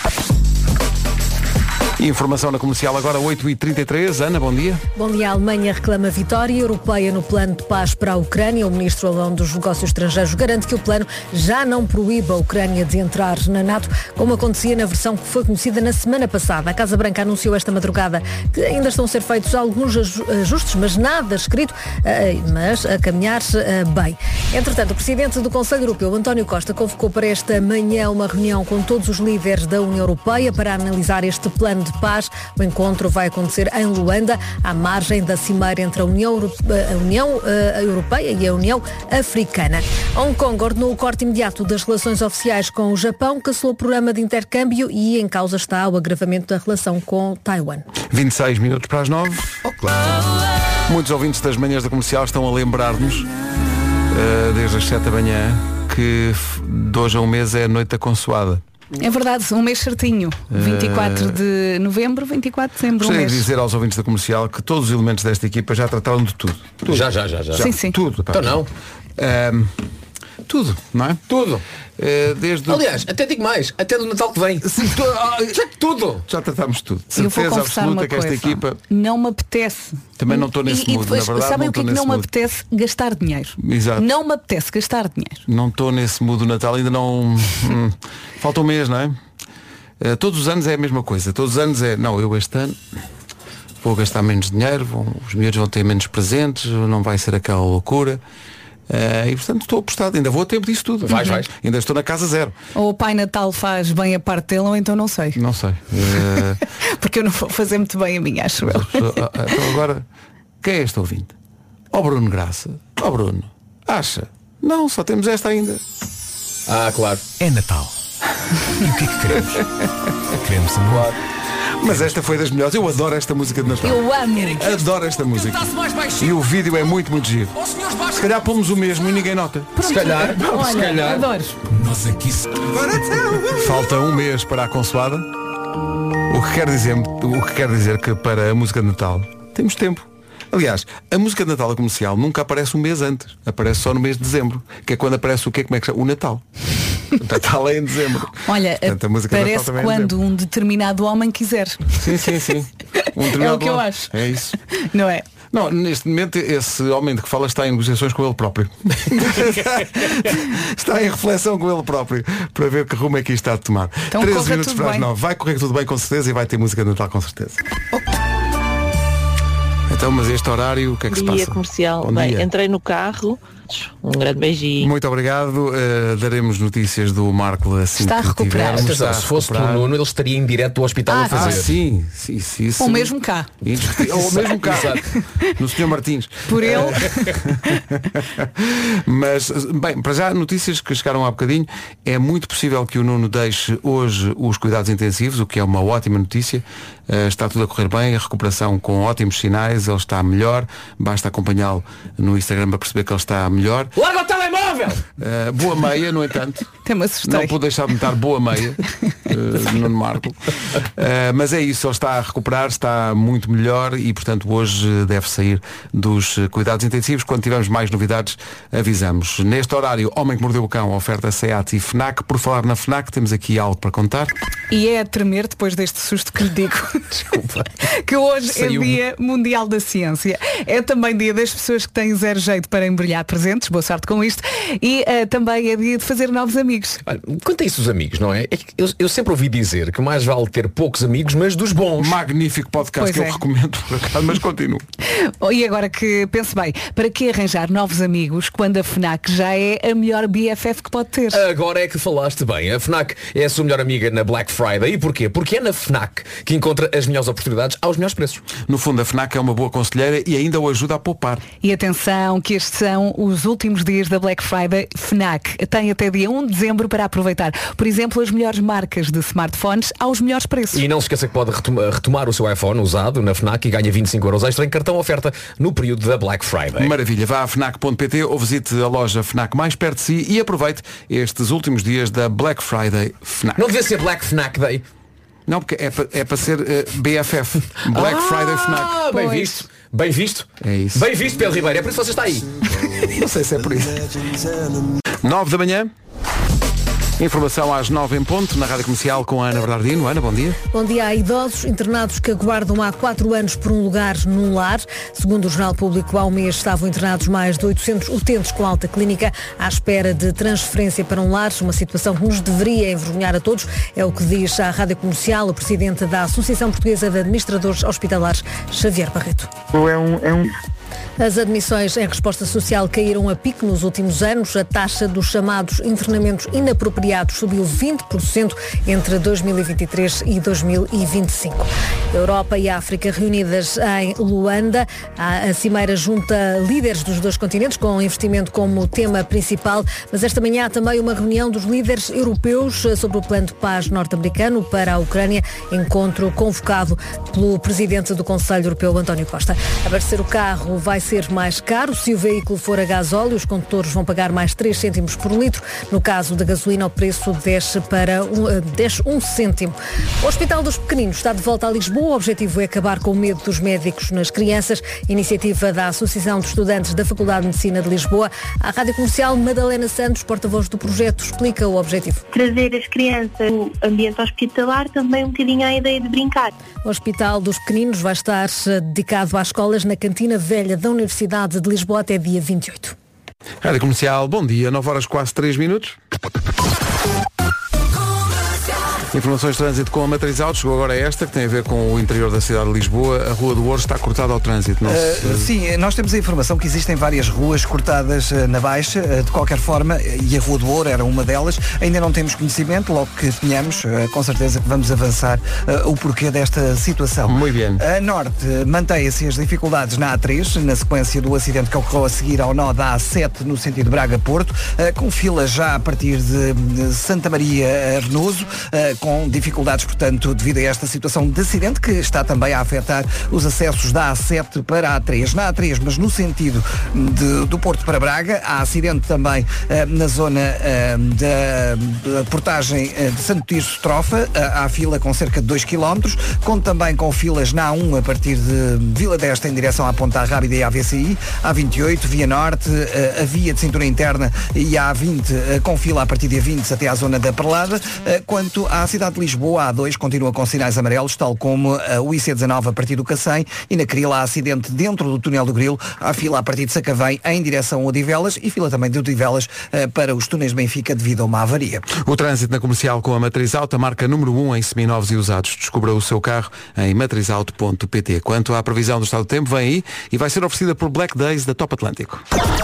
Informação na comercial agora oito e trinta e três. Ana, bom dia. Bom dia. A Alemanha reclama vitória europeia no plano de paz para a Ucrânia. O ministro alemão dos negócios estrangeiros garante que o plano já não proíbe a Ucrânia de entrar na NATO, como acontecia na versão que foi conhecida na semana passada. A Casa Branca anunciou esta madrugada que ainda estão a ser feitos alguns ajustes, mas nada escrito, mas a caminhar bem. Entretanto, o presidente do Conselho Europeu, António Costa, convocou para esta manhã uma reunião com todos os líderes da União Europeia para analisar este plano de paz. O encontro vai acontecer em Luanda, à margem da cimeira entre a União, Europe... a União uh, Europeia e a União Africana. Hong Kong ordenou o corte imediato das relações oficiais com o Japão, cancelou o programa de intercâmbio e em causa está o agravamento da relação com Taiwan. vinte e seis minutos para as nove. Oh, claro. Muitos ouvintes das manhãs da comercial estão a lembrar-nos, uh, desde as sete da manhã, que de hoje a um mês é a noite da consoada. É verdade, um mês certinho. vinte e quatro de novembro, vinte e quatro de dezembro. Gostaria um mês. de dizer aos ouvintes da comercial que todos os elementos desta equipa já trataram de tudo. tudo. Já, já, já, já. Sim, sim. Tudo. Pá. Então não. Um, tudo, não é? Tudo. Uh, desde Aliás, o... até digo mais, até do Natal que vem. Sim, tu... já, tudo. Já tratámos tudo. Eu vou Certeza confessar absoluta uma que esta coisa. equipa. Não me apetece. Também não estou nesse e, mood, e depois, na verdade. Sabem não o que é que nesse não me mood. apetece? Gastar dinheiro. Exato. Não me apetece gastar dinheiro. Não estou nesse mood do Natal, ainda não. hum, falta um mês, não é? Uh, todos os anos é a mesma coisa. Todos os anos é. Não, eu este ano vou gastar menos dinheiro, vão, os miúdos vão ter menos presentes, não vai ser aquela loucura. Uh, e portanto estou apostado, ainda vou a tempo disso tudo. Vais, vais. Ainda estou na casa zero. Ou o Pai Natal faz bem a parte dele, ou então não sei. Não sei. Uh... Porque eu não vou fazer muito bem a minha, acho eu. Então agora, quem é este ouvinte? Ó Bruno Graça. Ó Bruno. Acha? Não, só temos esta ainda. Ah, claro. É Natal. E o que é que queremos? Queremos amor. Claro. Mas esta foi das melhores. Eu adoro esta música de Natal. Eu amo. Adoro esta música. E o vídeo é muito, muito giro. Se calhar pomos o mesmo e ninguém nota. Se calhar. Olha, se calhar. Adoro. Nós aqui... Falta um mês para a consoada. O que quer dizer, o que quer dizer que para a música de Natal temos tempo. Aliás, a música de Natal comercial nunca aparece um mês antes. Aparece só no mês de dezembro. Que é quando aparece o quê? Como é que chama? O Natal. O Natal é em dezembro. Olha, portanto, a música parece é quando um determinado homem quiser. Sim, sim, sim. Um é o que eu homem. acho. É isso. Não é? Não, neste momento esse homem de que fala está em negociações com ele próprio. Está em reflexão com ele próprio para ver que rumo é que isto está a tomar. Então, treze minutos tudo para as bem. nove. Vai correr tudo bem com certeza e vai ter música de Natal com certeza. Então, mas este horário, o que é que se passa? Dia comercial. Bom Bem, dia. entrei no carro. Um grande beijinho. Muito obrigado. Uh, daremos notícias do Marco assim Está a que recuperar. tivermos. Atenção, Está a se fosse pelo recuperar. Nuno, ele estaria em direto do hospital Ah, a fazer. Ah, sim, sim, sim, isso. Ou mesmo cá. Ou mesmo cá. No senhor Martins. Por ele. Mas, bem, para já, notícias que chegaram há bocadinho. É muito possível que o Nuno deixe hoje os cuidados intensivos, o que é uma ótima notícia. Uh, está tudo a correr bem, a recuperação com ótimos sinais, ele está melhor. Basta acompanhá-lo no Instagram para perceber que ele está melhor. Larga o telemóvel! Uh, boa meia, no entanto. Até me assustei. Não pude deixar de notar boa meia, uh, Nuno Marco. Uh, mas é isso, ele está a recuperar, está muito melhor e, portanto, hoje deve sair dos cuidados intensivos. Quando tivermos mais novidades, avisamos. Neste horário, Homem que Mordeu o Cão, oferta SEAT e FNAC. Por falar na FNAC, temos aqui algo para contar. E é a tremer depois deste susto que lhe digo. Desculpa. Que hoje Saiu. é Dia Mundial da Ciência. É também dia das pessoas que têm zero jeito para embrulhar presentes. Boa sorte com isto. E uh, também é dia de fazer novos amigos. Olha, quanto a isso dos amigos, não é? É que eu, eu sempre ouvi dizer que mais vale ter poucos amigos, mas dos bons. Magnífico podcast Pois que é. eu recomendo, por acaso, mas continuo. Oh, e agora que pense bem, para que arranjar novos amigos quando a FNAC já é a melhor B F F que pode ter? Agora é que falaste bem. A FNAC é a sua melhor amiga na Black Friday. E porquê? Porque é na FNAC que encontra as melhores oportunidades aos melhores preços. No fundo, a FNAC é uma boa conselheira e ainda o ajuda a poupar. E atenção que estes são os últimos dias da Black Friday. FNAC tem até dia um de dezembro para aproveitar, por exemplo, as melhores marcas de smartphones aos melhores preços. E não se esqueça que pode retoma- retomar o seu iPhone usado na FNAC e ganha vinte e cinco euros extra em cartão oferta no período da Black Friday. Maravilha, vá a FNAC ponto pt ou visite a loja FNAC mais perto de si e aproveite estes últimos dias da Black Friday FNAC. Não devia ser Black FNAC Day? Não, porque é para é pa ser uh, B F F, Black ah, Friday FNAC. Bem visto, bem visto. É isso. Bem visto, Pedro Ribeiro, é por isso que você está aí. Não sei se é por isso. nove da manhã. Informação às nove em ponto, na Rádio Comercial com a Ana Bernardino. Ana, bom dia. Bom dia. Há idosos internados que aguardam há quatro anos por um lugar num lar. Segundo o Jornal Público, há um mês estavam internados mais de oitocentos utentes com alta clínica à espera de transferência para um lar, uma situação que nos deveria envergonhar a todos. É o que diz à Rádio Comercial o presidente da Associação Portuguesa de Administradores Hospitalares, Xavier Barreto. É um, é um... As admissões em resposta social caíram a pico nos últimos anos. A taxa dos chamados internamentos inapropriados subiu vinte por cento entre dois mil e vinte e três e dois mil e vinte e cinco. A Europa e a África reunidas em Luanda. A cimeira junta líderes dos dois continentes com investimento como tema principal. Mas esta manhã há também uma reunião dos líderes europeus sobre o plano de paz norte-americano para a Ucrânia. Encontro convocado pelo presidente do Conselho Europeu, António Costa. Abastecer o carro vai ser mais caro. Se o veículo for a gasóleo, os condutores vão pagar mais três cêntimos por litro. No caso da gasolina, o preço desce para um, desce um cêntimo. O Hospital dos Pequeninos está de volta a Lisboa. O objetivo é acabar com o medo dos médicos nas crianças. Iniciativa da Associação de Estudantes da Faculdade de Medicina de Lisboa. A Rádio Comercial, Madalena Santos, porta-voz do projeto, explica o objetivo. Trazer as crianças no ambiente hospitalar, também um bocadinho à ideia de brincar. O Hospital dos Pequeninos vai estar dedicado às escolas na Cantina Velha da Universidade de Lisboa até dia vinte e oito. Rádio Comercial, bom dia, nove horas quase três minutos. Informações de trânsito com a Matriz Auto. Chegou agora esta, que tem a ver com o interior da cidade de Lisboa. A Rua do Ouro está cortada ao trânsito. Não se... uh, sim, nós temos a informação que existem várias ruas cortadas uh, na Baixa, uh, de qualquer forma, e a Rua do Ouro era uma delas. Ainda não temos conhecimento, logo que tenhamos, uh, com certeza que vamos avançar uh, o porquê desta situação. Muito bem. A norte, uh, mantém-se as dificuldades na A três, na sequência do acidente que ocorreu a seguir ao nó da A sete, no sentido Braga-Porto, uh, com filas já a partir de, de Santa Maria Arnoso, uh, com dificuldades, portanto, devido a esta situação de acidente que está também a afetar os acessos da A sete para a A três. Na A três, mas no sentido de, do Porto para Braga, há acidente também uh, na zona uh, da, da portagem uh, de Santo Tirso Trofa, uh, há fila com cerca de dois quilómetros, com também com filas na A um a partir de Vila desta em direção à Ponta Rábida e à V C I, A vinte e oito, Via Norte, uh, a via de cintura interna e a A vinte uh, com fila a partir de A vinte até à zona da Perlada, uh, quanto à Universidade de Lisboa, a A dois, continua com sinais amarelos, tal como a U I C dezanove a partir do Cacém, e na Cril há acidente dentro do túnel do Grilo, há fila a partir de Sacavém em direção a Odivelas e fila também de Odivelas uh, para os túneis de Benfica devido a uma avaria. O trânsito na Comercial com a Matriz Auto, a marca número um em seminovos e usados. Descubra o seu carro em matrizauto ponto pt. Quanto à previsão do estado do tempo, vem aí e vai ser oferecida por Black Days da Top Atlântico.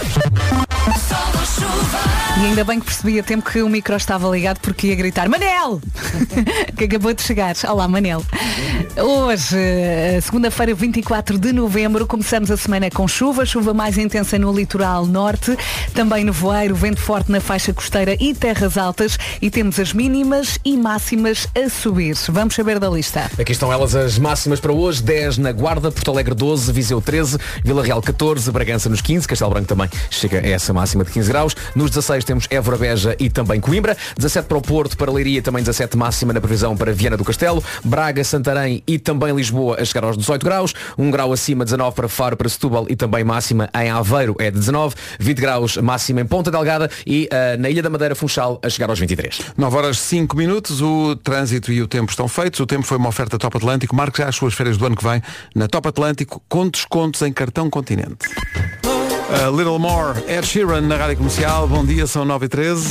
E ainda bem que percebi a tempo que o micro estava ligado porque ia gritar Manel! que acabou de chegar. Olá, Manel. Hoje, segunda-feira, vinte e quatro de novembro, começamos a semana com chuva, chuva mais intensa no litoral norte, também nevoeiro, vento forte na faixa costeira e terras altas, e temos as mínimas e máximas a subir. Vamos saber da lista. Aqui estão elas, as máximas para hoje. dez na Guarda, Porto Alegre doze, Viseu treze, Vila Real catorze, Bragança nos quinze, Castelo Branco também chega a essa máxima de quinze graus. Nos dezasseis temos Évora, Beja e também Coimbra, dezassete para o Porto, para Leiria também dezassete máxima na previsão para Viana do Castelo, Braga, Santarém e também Lisboa a chegar aos dezoito graus, um grau acima, dezanove para Faro, para Setúbal e também máxima em Aveiro é de dezanove, vinte graus máxima em Ponta Delgada e uh, na Ilha da Madeira, Funchal a chegar aos vinte e três. nove horas cinco minutos, o trânsito e o tempo estão feitos, o tempo foi uma oferta Top Atlântico, marque já as suas férias do ano que vem na Top Atlântico com descontos em cartão Continente. A Little More, Ed Sheeran na Rádio Comercial. Bom dia, são nove e treze.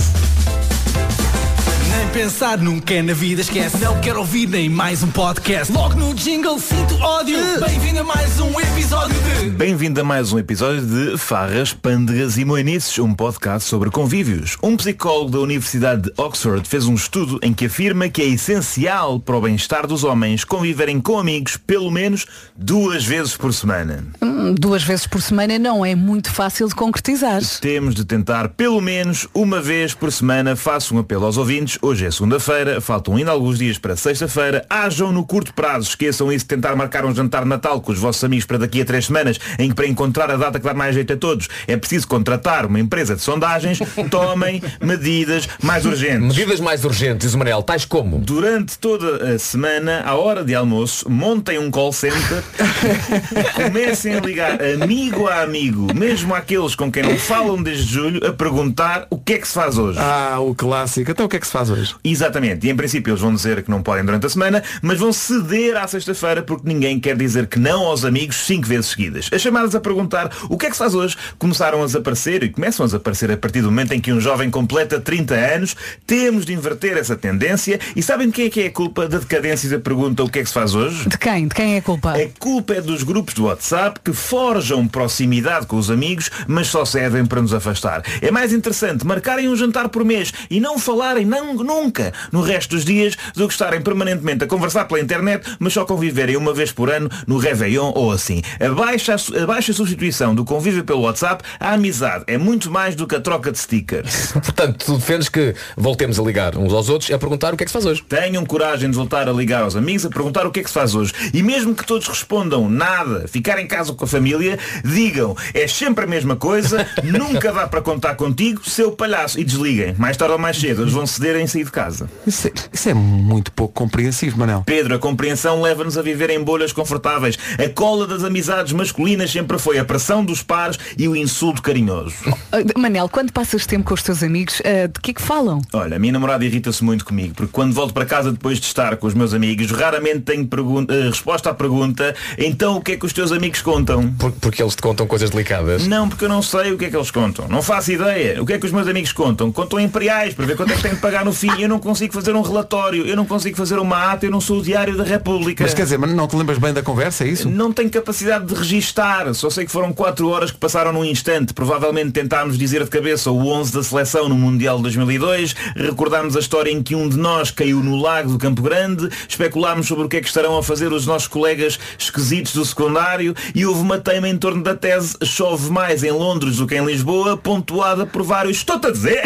Nem pensar nunca na vida, esquece. Não quero ouvir nem mais um podcast. Logo no jingle sinto ódio. Bem-vindo a mais um episódio de... Bem-vindo a mais um episódio de Farras, Pândegas e Moinices, um podcast sobre convívios. Um psicólogo da Universidade de Oxford fez um estudo em que afirma que é essencial para o bem-estar dos homens conviverem com amigos pelo menos duas vezes por semana. Hum, duas vezes por semana não é muito fácil de concretizar. Temos de tentar pelo menos uma vez por semana. Faço um apelo aos ouvintes. Hoje é segunda-feira, faltam ainda alguns dias para sexta-feira. Ajam no curto prazo, esqueçam isso de tentar marcar um jantar de Natal com os vossos amigos para daqui a três semanas, em que para encontrar a data que dá mais jeito a todos é preciso contratar uma empresa de sondagens. Tomem medidas mais urgentes. Medidas mais urgentes, Manel, tais como? Durante toda a semana, à hora de almoço, montem um call center, comecem a ligar amigo a amigo, mesmo àqueles com quem não falam desde julho, a perguntar o que é que se faz hoje. Ah, o clássico. Então o que é que se faz hoje? Exatamente, e em princípio eles vão dizer que não podem durante a semana, mas vão ceder à sexta-feira porque ninguém quer dizer que não aos amigos cinco vezes seguidas. As chamadas a perguntar o que é que se faz hoje começaram a desaparecer e começam a desaparecer a partir do momento em que um jovem completa trinta anos. Temos de inverter essa tendência e sabem de quem é que é a culpa da decadência da pergunta o que é que se faz hoje? De quem? De quem é a culpa? A culpa é dos grupos do WhatsApp que forjam proximidade com os amigos, mas só servem para nos afastar. É mais interessante marcarem um jantar por mês e não falarem não, nunca no resto dos dias do que estarem permanentemente a conversar pela internet, mas só conviverem uma vez por ano no Réveillon ou assim. A baixa, a baixa substituição do convívio pelo WhatsApp, a amizade é muito mais do que a troca de stickers. Portanto, tu defendes que voltemos a ligar uns aos outros a perguntar o que é que se faz hoje. Tenham coragem de voltar a ligar aos amigos a perguntar o que é que se faz hoje. E mesmo que todos respondam nada, ficar em casa com a família, digam, é sempre a mesma coisa, nunca dá para contar contigo, seu palhaço, e desliguem. Mais tarde ou mais cedo, eles vão ceder em sair de casa. Isso é, isso é muito pouco compreensivo, Manel. Pedro, a compreensão leva-nos a viver em bolhas confortáveis. A cola das amizades masculinas sempre foi a pressão dos pares e o insulto carinhoso. Uh, Manel, quando passas tempo com os teus amigos, uh, de que é que falam? Olha, a minha namorada irrita-se muito comigo, porque quando volto para casa depois de estar com os meus amigos, raramente tenho uh, resposta à pergunta, então o que é que os teus amigos contam? Por, porque eles te contam coisas delicadas? Não, porque eu não sei o que é que eles contam. Não faço ideia. O que é que os meus amigos contam? Contam imperiais, para ver quanto é que tenho de pagar no fim. Eu não consigo fazer um relatório, eu não consigo fazer uma ata, eu não sou o Diário da República. Mas quer dizer, mas não te lembras bem da conversa, é isso? Não tenho capacidade de registar. Só sei que foram quatro horas que passaram num instante. Provavelmente tentámos dizer de cabeça o onze da seleção no Mundial de dois mil e dois. Recordámos a história em que um de nós caiu no lago do Campo Grande. Especulámos sobre o que é que estarão a fazer os nossos colegas esquisitos do secundário. E houve uma teima em torno da tese chove mais em Londres do que em Lisboa, pontuada por vários. Estou-te a dizer!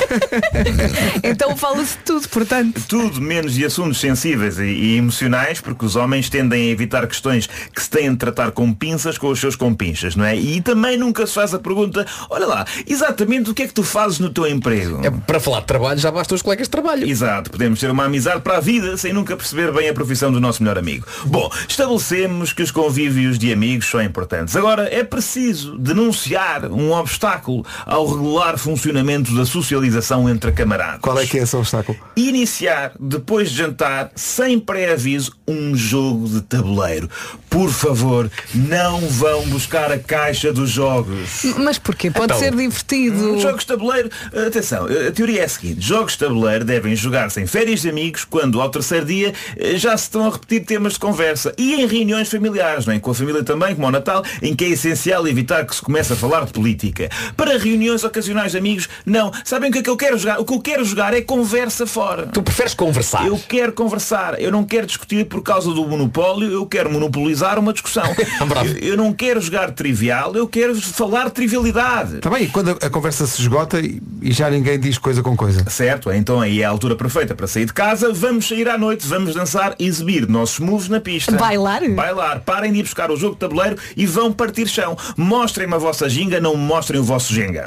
Então fala-se tudo, portanto. Tudo menos de assuntos sensíveis e, e emocionais, porque os homens tendem a evitar questões que se têm de tratar com pinças com os seus compinchas, não é? E também nunca se faz a pergunta, olha lá, exatamente o que é que tu fazes no teu emprego? É, para falar de trabalho já basta os colegas de trabalho. Exato, podemos ter uma amizade para a vida sem nunca perceber bem a profissão do nosso melhor amigo. Bom, estabelecemos que os convívios de amigos são importantes. Agora, é preciso denunciar um obstáculo ao regular funcionamento da socialização entre camaradas. Qual é que é esse obstáculo. Iniciar, depois de jantar, sem pré-aviso, um jogo de tabuleiro. Por favor, não vão buscar a caixa dos jogos. Mas porquê? Pode Então, ser divertido. Jogos de tabuleiro, atenção, a teoria é a seguinte: jogos de tabuleiro devem jogar-se em férias de amigos, quando ao terceiro dia já se estão a repetir temas de conversa, e em reuniões familiares, não é? Com a família também, como ao Natal, em que é essencial evitar que se comece a falar de política. Para reuniões ocasionais de amigos, não. Sabem o que é que eu quero jogar? O que eu quero jogar é conversa fora. Tu preferes conversar? Eu quero conversar. Eu não quero discutir por causa do monopólio, eu quero monopolizar uma discussão. eu, eu não quero jogar trivial, eu quero falar de trivialidade. Também, quando a, a conversa se esgota e, e já ninguém diz coisa com coisa. Certo, então aí é a altura perfeita para sair de casa. Vamos sair à noite, vamos dançar, exibir nossos moves na pista. Bailar? Bailar. Parem de ir buscar o jogo de tabuleiro e vão partir chão. Mostrem-me a vossa ginga, não mostrem o vosso jenga.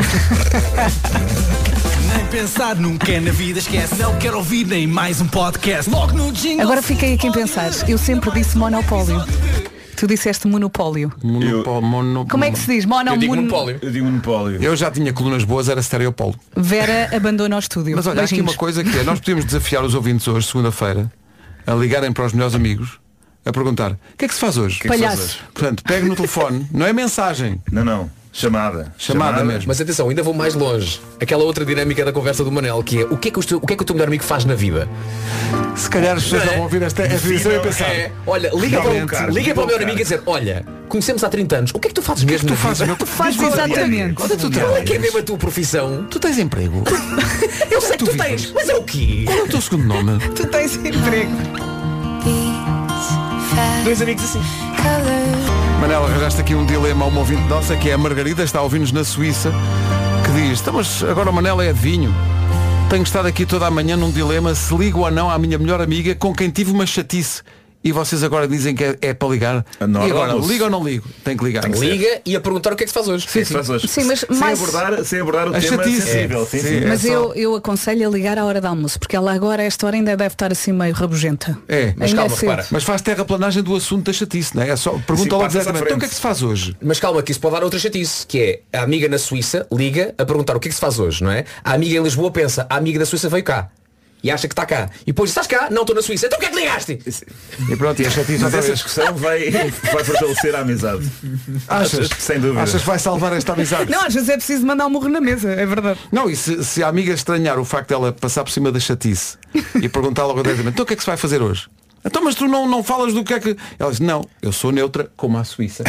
Nem pensar nunca é na vida, esquece. Não quero ouvir nem mais um podcast. Logo no jingle. Agora fiquei aqui a pensar. Eu sempre disse monopólio. Tu disseste monopólio. Monopólio. Mono... Como é que se diz? Mono... Eu digo mon... monopólio. Eu digo monopólio. Eu já tinha colunas boas, era estereopolo. Vera abandona o estúdio. Mas olha, há aqui uma coisa que é, nós podemos desafiar os ouvintes hoje, segunda-feira, a ligarem para os melhores amigos, a perguntar: o que é que se faz hoje? Que é que Palhaço. se faz hoje? Portanto, pegue no telefone, não é mensagem. Não, não. Chamada. Chamada, Chamada mesmo. Mas atenção, ainda vou mais longe. Aquela outra dinâmica da conversa do Manel, que é o que é que o teu, o que é que o teu melhor amigo faz na vida? Se calhar as pessoas Não é? vão ouvir esta edição e pensar. É, olha, liga para, o- liga para o meu amigo e dizer: olha, conhecemos há trinta anos, o que é que tu fazes mesmo? tu na fazes, vida? meu? Tu fazes exatamente. Qual é, tu Qual é que é mesmo a tua profissão? Tu tens emprego? Eu sei que tu vives? tens, mas é o quê? Qual é o teu segundo nome? Tu tens emprego. Dois amigos assim. Manela, arranjaste aqui um dilema a uma ouvinte nossa, que é a Margarida, está a ouvir-nos na Suíça, que diz: então, mas agora o Manela é adivinho. Tenho estado aqui toda a manhã num dilema se ligo ou não à minha melhor amiga com quem tive uma chatice. E vocês agora dizem que é, é para ligar. Não, e agora, não, liga ou não ligo? Tem que ligar. Liga e a perguntar o que é que se faz hoje. Sim, sim. Faz hoje. Sim, mas sem, mais- abordar, sem abordar o A tema chatice. sensível. É, Sim, sim. sim. Mas só- eu, eu aconselho a ligar à hora do almoço, porque ela agora a esta hora ainda deve estar assim meio rabugenta. É, Mas Ainda calma, é cedo. repara. Mas faz terraplanagem do assunto da chatice, não é? É só, pergunta Sim, logo passa-se à diretamente: frente. então o que é que se faz hoje? Mas calma, que isso pode dar outra chatice, que é a amiga na Suíça liga a perguntar o que é que se faz hoje, não é? A amiga em Lisboa pensa: a amiga da Suíça veio cá e acha que está cá. E depois: estás cá? Não, estou na Suíça. Então o que é que ligaste? E pronto, e a chatice Mas outra essa vez. discussão vai, vai fortalecer a amizade. Achas? Sem dúvida. Achas que vai salvar esta amizade? Não, às vezes é preciso mandar um murro na mesa, é verdade. Não, e se, se a amiga estranhar o facto dela passar por cima da chatice e perguntar logo diretamente: então o que é que se vai fazer hoje? Então, mas tu não, não falas do que é que... Ela diz: não, eu sou neutra como a Suíça.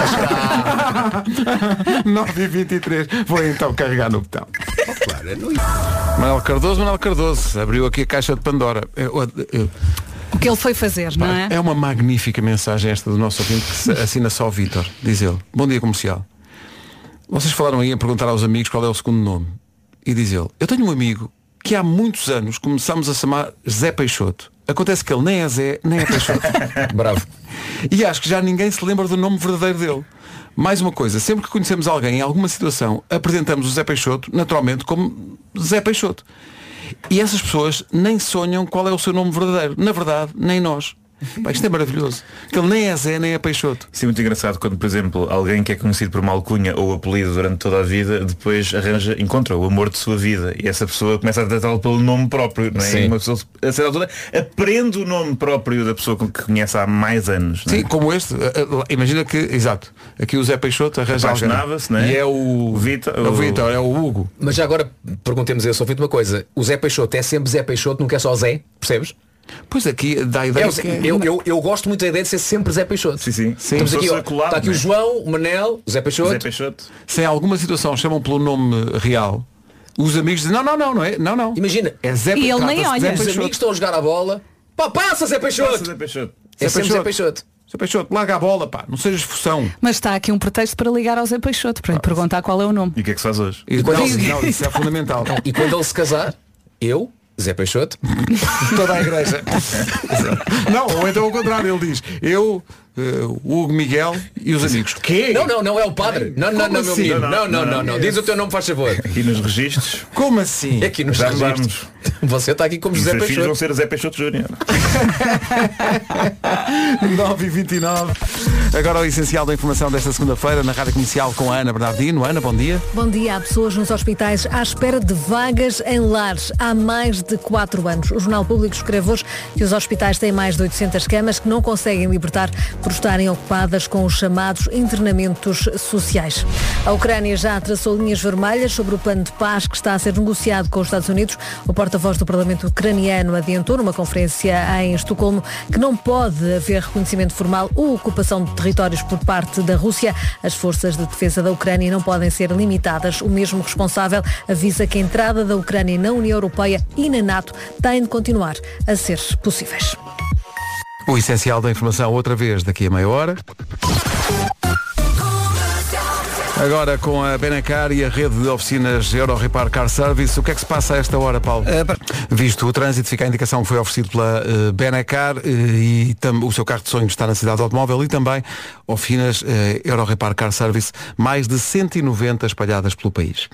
nove e vinte e três. Vou então carregar no botão. Claro, não... Manuel Cardoso, Manuel Cardoso abriu aqui a caixa de Pandora. Eu- eu- O que ele foi fazer, não é? É uma magnífica mensagem esta do nosso ouvinte, que se assina só Vítor. Diz ele: bom dia comercial. Vocês falaram aí a perguntar aos amigos qual é o segundo nome. E diz ele: eu tenho um amigo que há muitos anos começámos a chamar Zé Peixoto. Acontece que ele nem é Zé, nem é Peixoto. Bravo. E acho que já ninguém se lembra do nome verdadeiro dele. Mais uma coisa: sempre que conhecemos alguém em alguma situação, apresentamos o Zé Peixoto, naturalmente, como Zé Peixoto. E essas pessoas nem sonham qual é o seu nome verdadeiro. Na verdade, nem nós. Pá, isto é maravilhoso. Que ele nem é Zé, nem é Peixoto. Isso é muito engraçado quando, por exemplo, alguém que é conhecido por uma alcunha ou apelido durante toda a vida, depois arranja, encontra o amor de sua vida. E essa pessoa começa a tratá-lo pelo nome próprio, não é? Sim. E uma pessoa, a certa altura, aprende o nome próprio da pessoa que conhece há mais anos. Não é? Sim, como este. Imagina que, exato, aqui o Zé Peixoto arranja alguém. Apaixonava-se, não é? E é o O Vitor, é o Vitor, é o Hugo. Mas já agora perguntemos a esse ouvinte uma coisa: o Zé Peixoto é sempre Zé Peixoto, nunca é só Zé, percebes? Pois aqui dá a ideia É, o que Zé- é- eu, eu, eu gosto muito da ideia de ser sempre Zé Peixoto. Sim, sim. Sim. Estamos aqui, Pessoa ó, colada, está aqui não o é? João, o Manel, o Zé Peixoto. Zé Peixoto. Se em alguma situação chamam pelo nome real, os amigos dizem: não, não, não, não é? Não, não. Imagina, É Zé E ele nem trata-se de olha. Zé os Peixoto. amigos estão a jogar a bola. Pá, passa Zé Peixoto! Passa, Zé Peixoto. É Zé sempre Zé Peixoto. Peixoto. Zé Peixoto, larga a bola, pá, não sejas função. Mas está aqui um pretexto para ligar ao Zé Peixoto, para lhe perguntar qual é o nome. E o que é que se faz hoje? E, quando não, ele- não, isso é fundamental. E quando ele se casar, eu, Zé Peixoto, Toda a igreja. Não, ou então ao contrário, ele diz: eu, uh, o Hugo Miguel e os amigos. Que? Não, não, não é o padre. Não, não, não, meu assim? menino. Não, Não, não, não, não, não. não. Diz o teu nome, faz favor. Aqui nos registros. Como assim? Aqui nos Já registros. Você está aqui como Os José seus filhos vão Peixoto. ser Zé Peixoto Júnior. nove e vinte e nove. Agora o essencial da informação desta segunda-feira na Rádio Comercial com a Ana Bernardino. Ana, bom dia. Bom dia. Há pessoas nos hospitais à espera de vagas em lares há mais de quatro anos. O Jornal Público escreve hoje que os hospitais têm mais de oitocentas camas que não conseguem libertar por estarem ocupadas com os chamados internamentos sociais. A Ucrânia já traçou linhas vermelhas sobre o plano de paz que está a ser negociado com os Estados Unidos. O porta-voz do Parlamento ucraniano adiantou numa conferência em Estocolmo que não pode haver reconhecimento formal ou ocupação de territórios por parte da Rússia. As forças de defesa da Ucrânia não podem ser limitadas. O mesmo responsável avisa que a entrada da Ucrânia na União Europeia e na NATO têm de continuar a ser possíveis. O essencial da informação outra vez daqui a meia hora. Agora com a Benacar e a rede de oficinas Euro Repar Car Service, o que é que se passa a esta hora, Paulo? Uh, Visto o trânsito, fica a indicação que foi oferecido pela uh, Benacar uh, e tam, o seu carro de sonho está na cidade do automóvel e também oficinas uh, Euro Repar Car Service, mais de cento e noventa espalhadas pelo país.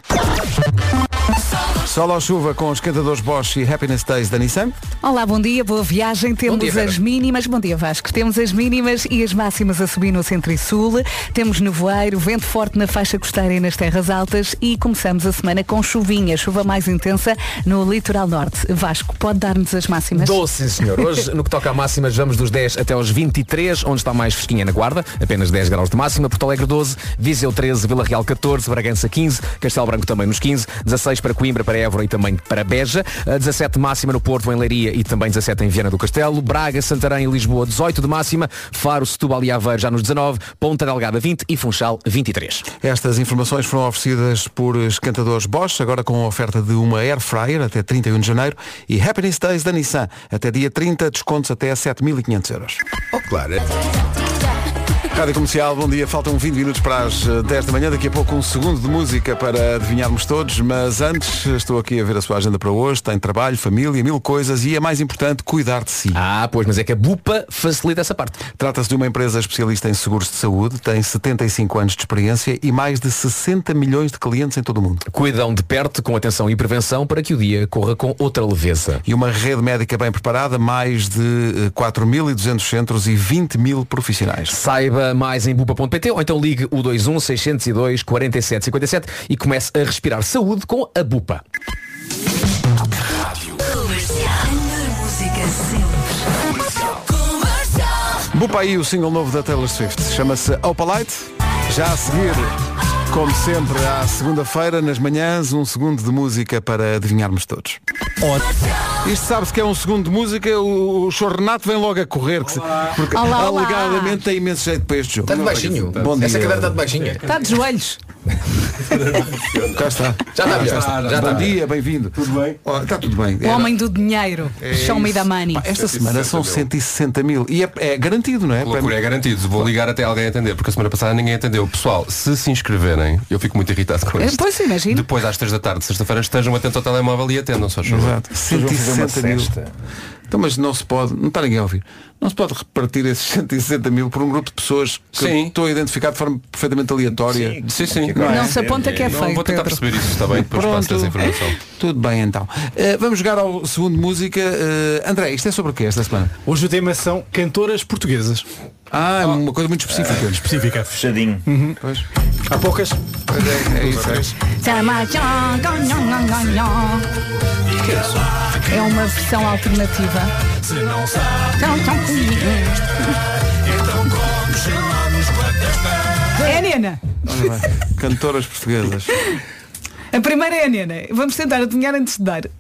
Sol ou chuva com os esquentadores Bosch e Happiness Days da Nissan. Olá, bom dia, boa viagem. Temos dia, as mínimas, bom dia Vasco, temos as mínimas e as máximas a subir no centro e sul. Temos nevoeiro, vento forte na faixa costeira e nas terras altas e começamos a semana com chuvinha, chuva mais intensa no litoral norte. Vasco, pode dar-nos as máximas? Doce, senhor. Hoje, no que toca a máximas, vamos dos dez até aos vinte e três, onde está mais fresquinha na Guarda, apenas dez graus de máxima, Porto Alegre doze, Viseu treze, Vila Real catorze, Bragança quinze, Castelo Branco também nos quinze, dezasseis para Coimbra, para Évora e também para Beja, dezassete máxima no Porto, em Leiria e também dezassete em Viana do Castelo, Braga, Santarém e Lisboa dezoito de máxima, Faro, Setúbal e Aveiro já nos dezanove, Ponta Delgada vinte e Funchal vinte e três. Estas informações foram oferecidas por esquentadores Bosch, agora com a oferta de uma Air Fryer até trinta e um de janeiro e Happiness Days da Nissan, até dia trinta, descontos até sete mil e quinhentos euros. Oh, claro. Rádio Comercial, bom dia. Faltam vinte minutos para as dez da manhã. Daqui a pouco um segundo de música para adivinharmos todos. Mas antes, estou aqui a ver a sua agenda para hoje. Tem trabalho, família, mil coisas e é mais importante cuidar de si. Ah, pois, mas é que a Bupa facilita essa parte. Trata-se de uma empresa especialista em seguros de saúde. Tem setenta e cinco anos de experiência e mais de sessenta milhões de clientes em todo o mundo. Cuidam de perto, com atenção e prevenção, para que o dia corra com outra leveza. E uma rede médica bem preparada, mais de quatro mil e duzentos centros e vinte mil profissionais. Saiba mais em bupa ponto pt ou então ligue o dois um, seis zero dois, quatro sete cinco sete e comece a respirar saúde com a Bupa. Bupa aí o single novo da Taylor Swift. Chama-se Opalite. Já a seguir, como sempre, à segunda-feira, nas manhãs, um segundo de música para adivinharmos todos. Isto sabe-se que é um segundo de música, o, o Sr. Renato vem logo a correr, que se, porque Olá, olá. alegadamente tem imenso jeito para este jogo. Está de baixinho. Bom dia. Essa cadeira está de baixinha. Está de joelhos. Cá está. Já está, já está. Já Bom está. dia, bem-vindo. Tudo bem? Oh, está tudo bem. O homem do dinheiro. Show me the money. Pá, esta semana são cento e sessenta mil. E é, é garantido, não é? Loucura, é garantido. Vou ligar até alguém atender, porque a semana passada ninguém atendeu. Pessoal, se se inscreverem, eu fico muito irritado com isto. Pois, imagino. Depois às três da tarde, sexta-feira, estejam atentos ao telemóvel e atendam, só chover. Exato. cento e sessenta mil. Então, mas não se pode, não está ninguém a ouvir, não se pode repartir esses cento e sessenta mil por um grupo de pessoas que Sim. estou a identificar de forma perfeitamente aleatória. Sim, sim. Não, Não é? se aponta que é Não, feio, vou tentar Pedro. perceber isso, está bem? Depois passo essa informação. Tudo bem então. Uh, vamos jogar ao segundo música. Uh, André, isto é sobre o quê esta semana? Hoje o tema são cantoras portuguesas. Ah, é uma coisa muito específica. Específica. Fechadinho. Uhum. Pois. Há poucas. Pois é, é isso. É. É uma versão alternativa. É a Nena. Olha bem, cantoras portuguesas. A primeira é a Nena. Vamos tentar adivinhar antes de dar.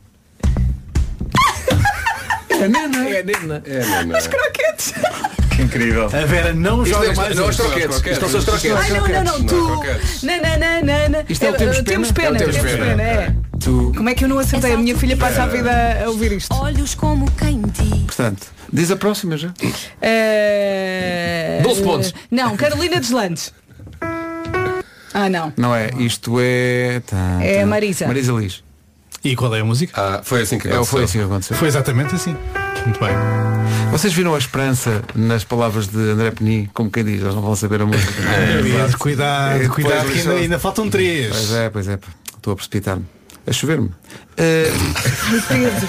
É a Nena. É a Nena. É, não, Os croquetes. Que incrível. A Vera não Isto joga é- mais não, hoje. os croquetes. Isto não são os croquetes. Ai, não, não, não. Tu. croquetes. Na, na, na, na, na. Isto é o Temos Pena? Temos pena. É o Temos Temos Pena. pena, é. Tu, Como é que eu não acertei? A minha filha passa a vida a ouvir isto. Olhos como quem diz. portanto, diz a próxima já. Eh, doze pontos. Não, Carolina Deslandes. Ah, não. Não é, isto é. Tá, É tá. Marisa. Marisa Liz. E qual é a música? Ah, foi assim que É, aconteceu. foi assim que aconteceu. Foi exatamente assim. Muito bem. Vocês viram a esperança nas palavras de André Peni, como quem diz, eles não vão saber a música. É, cuidado, É, cuidado, depois que ainda, lixou-se. ainda faltam três. Pois é, pois é. Estou a precipitar-me. A chover-me. Uh, Pedro.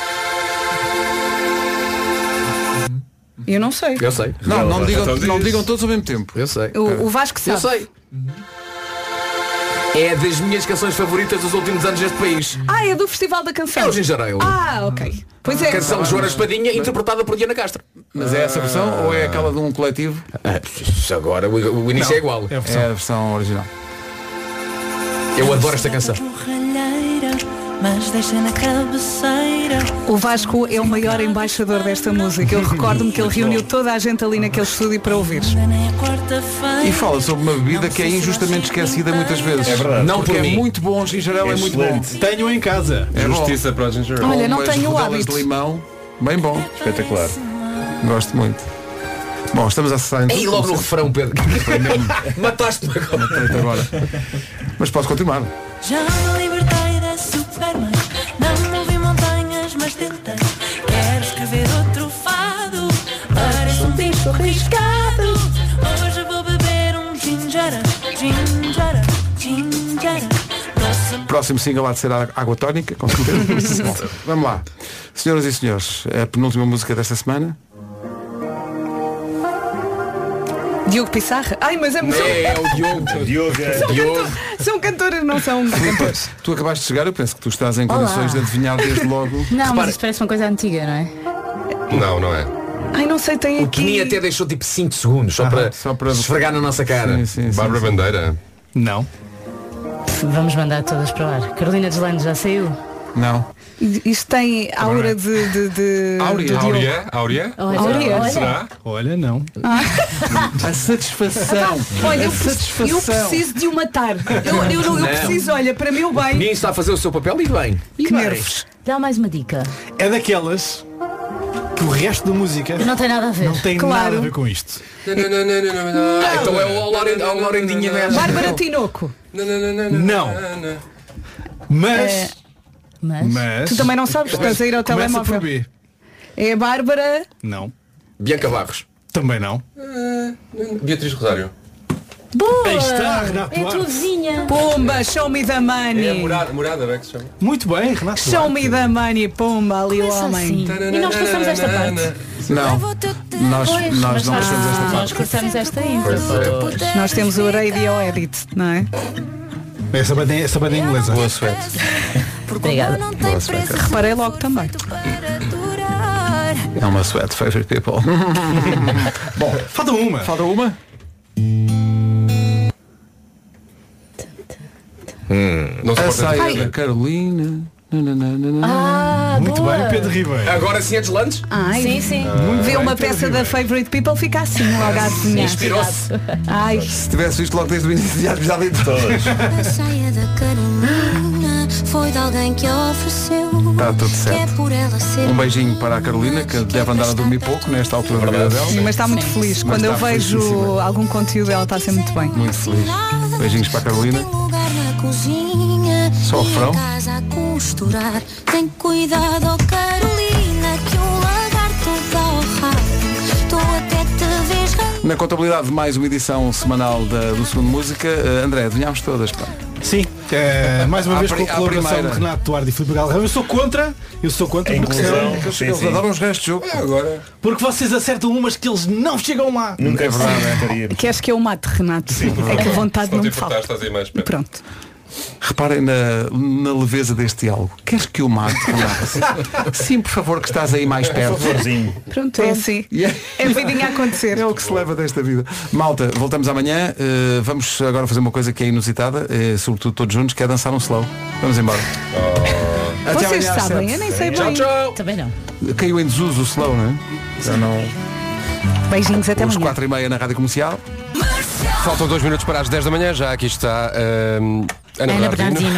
Eu não sei. Eu sei. não, não digam, não digam todos ao mesmo tempo. Eu sei. O, o Vasco sabe. Eu sei. É das minhas canções favoritas dos últimos anos deste país. Ah, é do Festival da Canção. É o Ginger Ale. Ah, ok. Pois é. Canção de Joana Espadinha, interpretada por Diana Castro. Mas é essa versão ou é aquela de um coletivo? Agora o, o início Não, é igual. É a versão, é a versão original. Eu adoro esta canção. Mas deixa na cabeceira. O Vasco é o maior embaixador desta música. Eu recordo-me que ele reuniu toda a gente ali naquele estúdio para ouvir. E fala sobre uma bebida que é injustamente esquecida muitas vezes. É verdade. Não porque por é mim. muito bom, ginger ale é, muito bom. Tenho em casa. É bom. Justiça para o Ginger Ale. Olha, não Umas tenho o rodelas hábito. de limão, bem bom. Espetacular. Gosto muito. Bom, estamos a acessar E logo no refrão, Pedro. Mataste-me agora. Até agora. Mas posso continuar. Já me libertei da Superman. Não movi montanhas, mas tentei. Quero escrever outro fado. Parece um bicho arriscado. Hoje vou beber um ginger ale, ginger ale, ginger ale. Próximo single há de ser a Água Tónica, com certeza. Bom, vamos lá. Senhoras e senhores, a penúltima música desta semana. Diogo Pissarra. Ai, mas é muito. É, o Diogo. O Diogo. São, cantor... são cantores, não são cantores. Tu acabaste de chegar, eu penso que tu estás em condições de adivinhar desde logo. Não, mas isso parece uma coisa antiga, não é? Não, não é. Ai, não sei, tem O aqui. Peni até deixou tipo cinco segundos só, Ah, para só para- esfregar na nossa cara. Sim, sim, sim, Bárbara sim. Bandeira. Não. Vamos mandar todas para lá. Carolina Deslandes já saiu? Não. Isto tem aura de. de, de Áurea. do Diogo. Áurea? Áurea? Olha, Áurea. olha. Será? Olha, não. A satisfação. Olha, a eu, preciso- satisfação. eu preciso de o matar. Eu, eu, não, eu Não. preciso, olha, para mim o bem. Peni está a fazer o seu papel e bem. E Que bem. nervos. Dá mais uma dica. É daquelas que o resto da música Não tem nada a ver. não tem Claro. nada a ver com isto. Ah, então é o Lauren- ao Laurendinha mesmo. Bárbara Tinoco. Não. Mas, É, Mas. mas Tu também não sabes, estás a ir ao começa por telemóvel. B. É a Bárbara. Não. Bianca Barros. Também não. Beatriz Rosário. Boa! Aí está, Renato É a tua Duarte. vizinha. Pumba, show me the money. É morada, morada, não é que se chama? Muito bem, Renato. Show Duarte. me the money, pumba, ali o Começa homem. assim. E nós passamos esta parte. Não. Nós, Pois, nós mas não nós- gostamos desta Nós parte. passamos esta intro. Nós temos o radio edit, não é? Essa banda, essa banda é inglesa. Boa suéte. Obrigada. Boa suéte. Reparei logo também. É uma suéte, favorite people. Bom, Falta uma. falta uma? Não se A pode saia da Carolina. Nananana. Ah, Muito boa. bem, Pedro Ribeiro. Agora sim é deslandes? Ai, Sim, sim. vê uma peça da Favorite People, fica assim, logo a adivinhar. Inspirou-se. Ai, Se tivesse visto logo desde o início, já já vi todas. A saia da Carolina foi de alguém que a ofereceu. Está tudo Que é certo. por ela ser. Um beijinho para a Carolina, que deve andar a dormir pouco nesta altura da vida dela. mas está muito feliz. Mas Quando eu está vejo felicíssima. algum conteúdo dela, está a ser muito bem. Muito feliz. Beijinhos para a Carolina. Tem lugar na cozinha. Só o e em refrão? casa a costurar. Tem cuidado, oh Carolina, que um lagarto dá ao rabo. Tu até te vês rei. Na contabilidade de mais uma edição semanal da, do Segundo Música, uh, André, adivinhámos todas. Pá. Sim, é, mais uma À vez pri- com a à colaboração primeira. de Renato Duarte e Filipe Galrão. Eu sou contra, eu sou contra, Em porque, conclusão, Eles, sim, eles sim. adoram os restos de jogo. agora. porque vocês acertam umas que eles não chegam lá. Nunca é verdade. Queres que eu mate, Renato? é que a vontade Se não não te me importares, falta. estás aí mais E perto. pronto. Reparem na, na leveza deste diálogo. Queres que eu mate? Renato? Sim, por favor, que estás aí mais perto. Favorzinho. Pronto, é assim. E é- É vidinha a acontecer. É o que se leva desta vida. Malta, voltamos amanhã. Uh, vamos agora fazer uma coisa que é inusitada, uh, sobretudo todos juntos, que é dançar um slow. Vamos embora. Até Vocês amanhã às sabem, sete. eu nem sei Tchau, bem. tchau. Também não. Caiu em desuso o slow, não é? Já não. Beijinhos, até Às amanhã. quatro e meia na Rádio Comercial. Faltam dois minutos para as dez da manhã, já aqui está hum, Ana Ana Bernardino. Bernardino.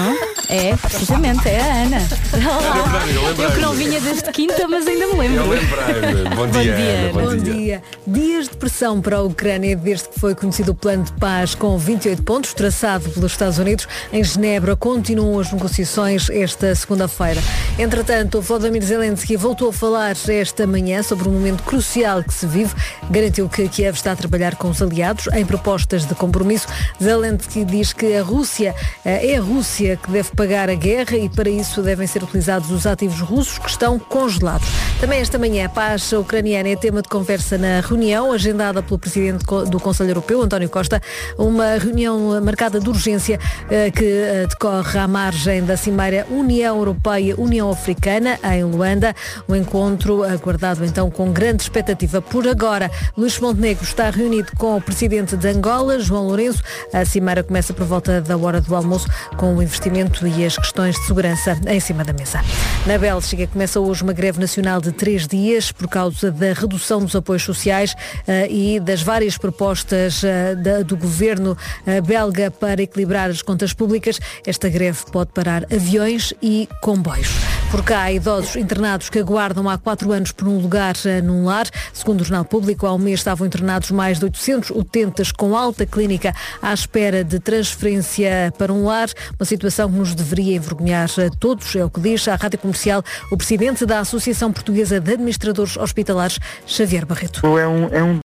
É, precisamente, é a Ana. Olá. Eu, lembrei, eu que não vinha desde quinta, mas ainda me lembro. Eu lembrei-me. Bom dia, Ana. Bom, Bom dia. dia. Dias de pressão para a Ucrânia desde que foi conhecido o plano de paz com vinte e oito pontos, traçado pelos Estados Unidos. Em Genebra continuam as negociações esta segunda-feira. Entretanto, o Volodymyr Zelensky voltou a falar esta manhã sobre um momento crucial que se vive. Garantiu que Kiev está a trabalhar com os aliados em propostas de compromisso. Zelensky diz que a Rússia é a Rússia que deve pagar a guerra e para isso devem ser utilizados os ativos russos que estão congelados. Também esta manhã a paz ucraniana é tema de conversa na reunião agendada pelo Presidente do Conselho Europeu, António Costa, uma reunião marcada de urgência que decorre à margem da Cimeira União Europeia-União Africana em Luanda. O encontro aguardado então com grande expectativa. Por agora, Luís Montenegro está reunido com o Presidente de Angola, João Lourenço. A Cimeira começa por volta da hora do almoço com o investimento e as questões de segurança em cima da mesa. Na Bélgica começa hoje uma greve nacional de três dias por causa da redução dos apoios sociais uh, e das várias propostas uh, da, do governo uh, belga para equilibrar as contas públicas. Esta greve pode parar aviões e comboios. Por cá, há idosos internados que aguardam há quatro anos por um lugar uh, num lar. Segundo o Jornal Público, há um mês estavam internados mais de oitocentos utentes com alta clínica à espera de transferência para um lar. Uma situação que nos deveria envergonhar a todos, é o que diz à Rádio Comercial o Presidente da Associação Portuguesa de Administradores Hospitalares, Xavier Barreto. É um, é um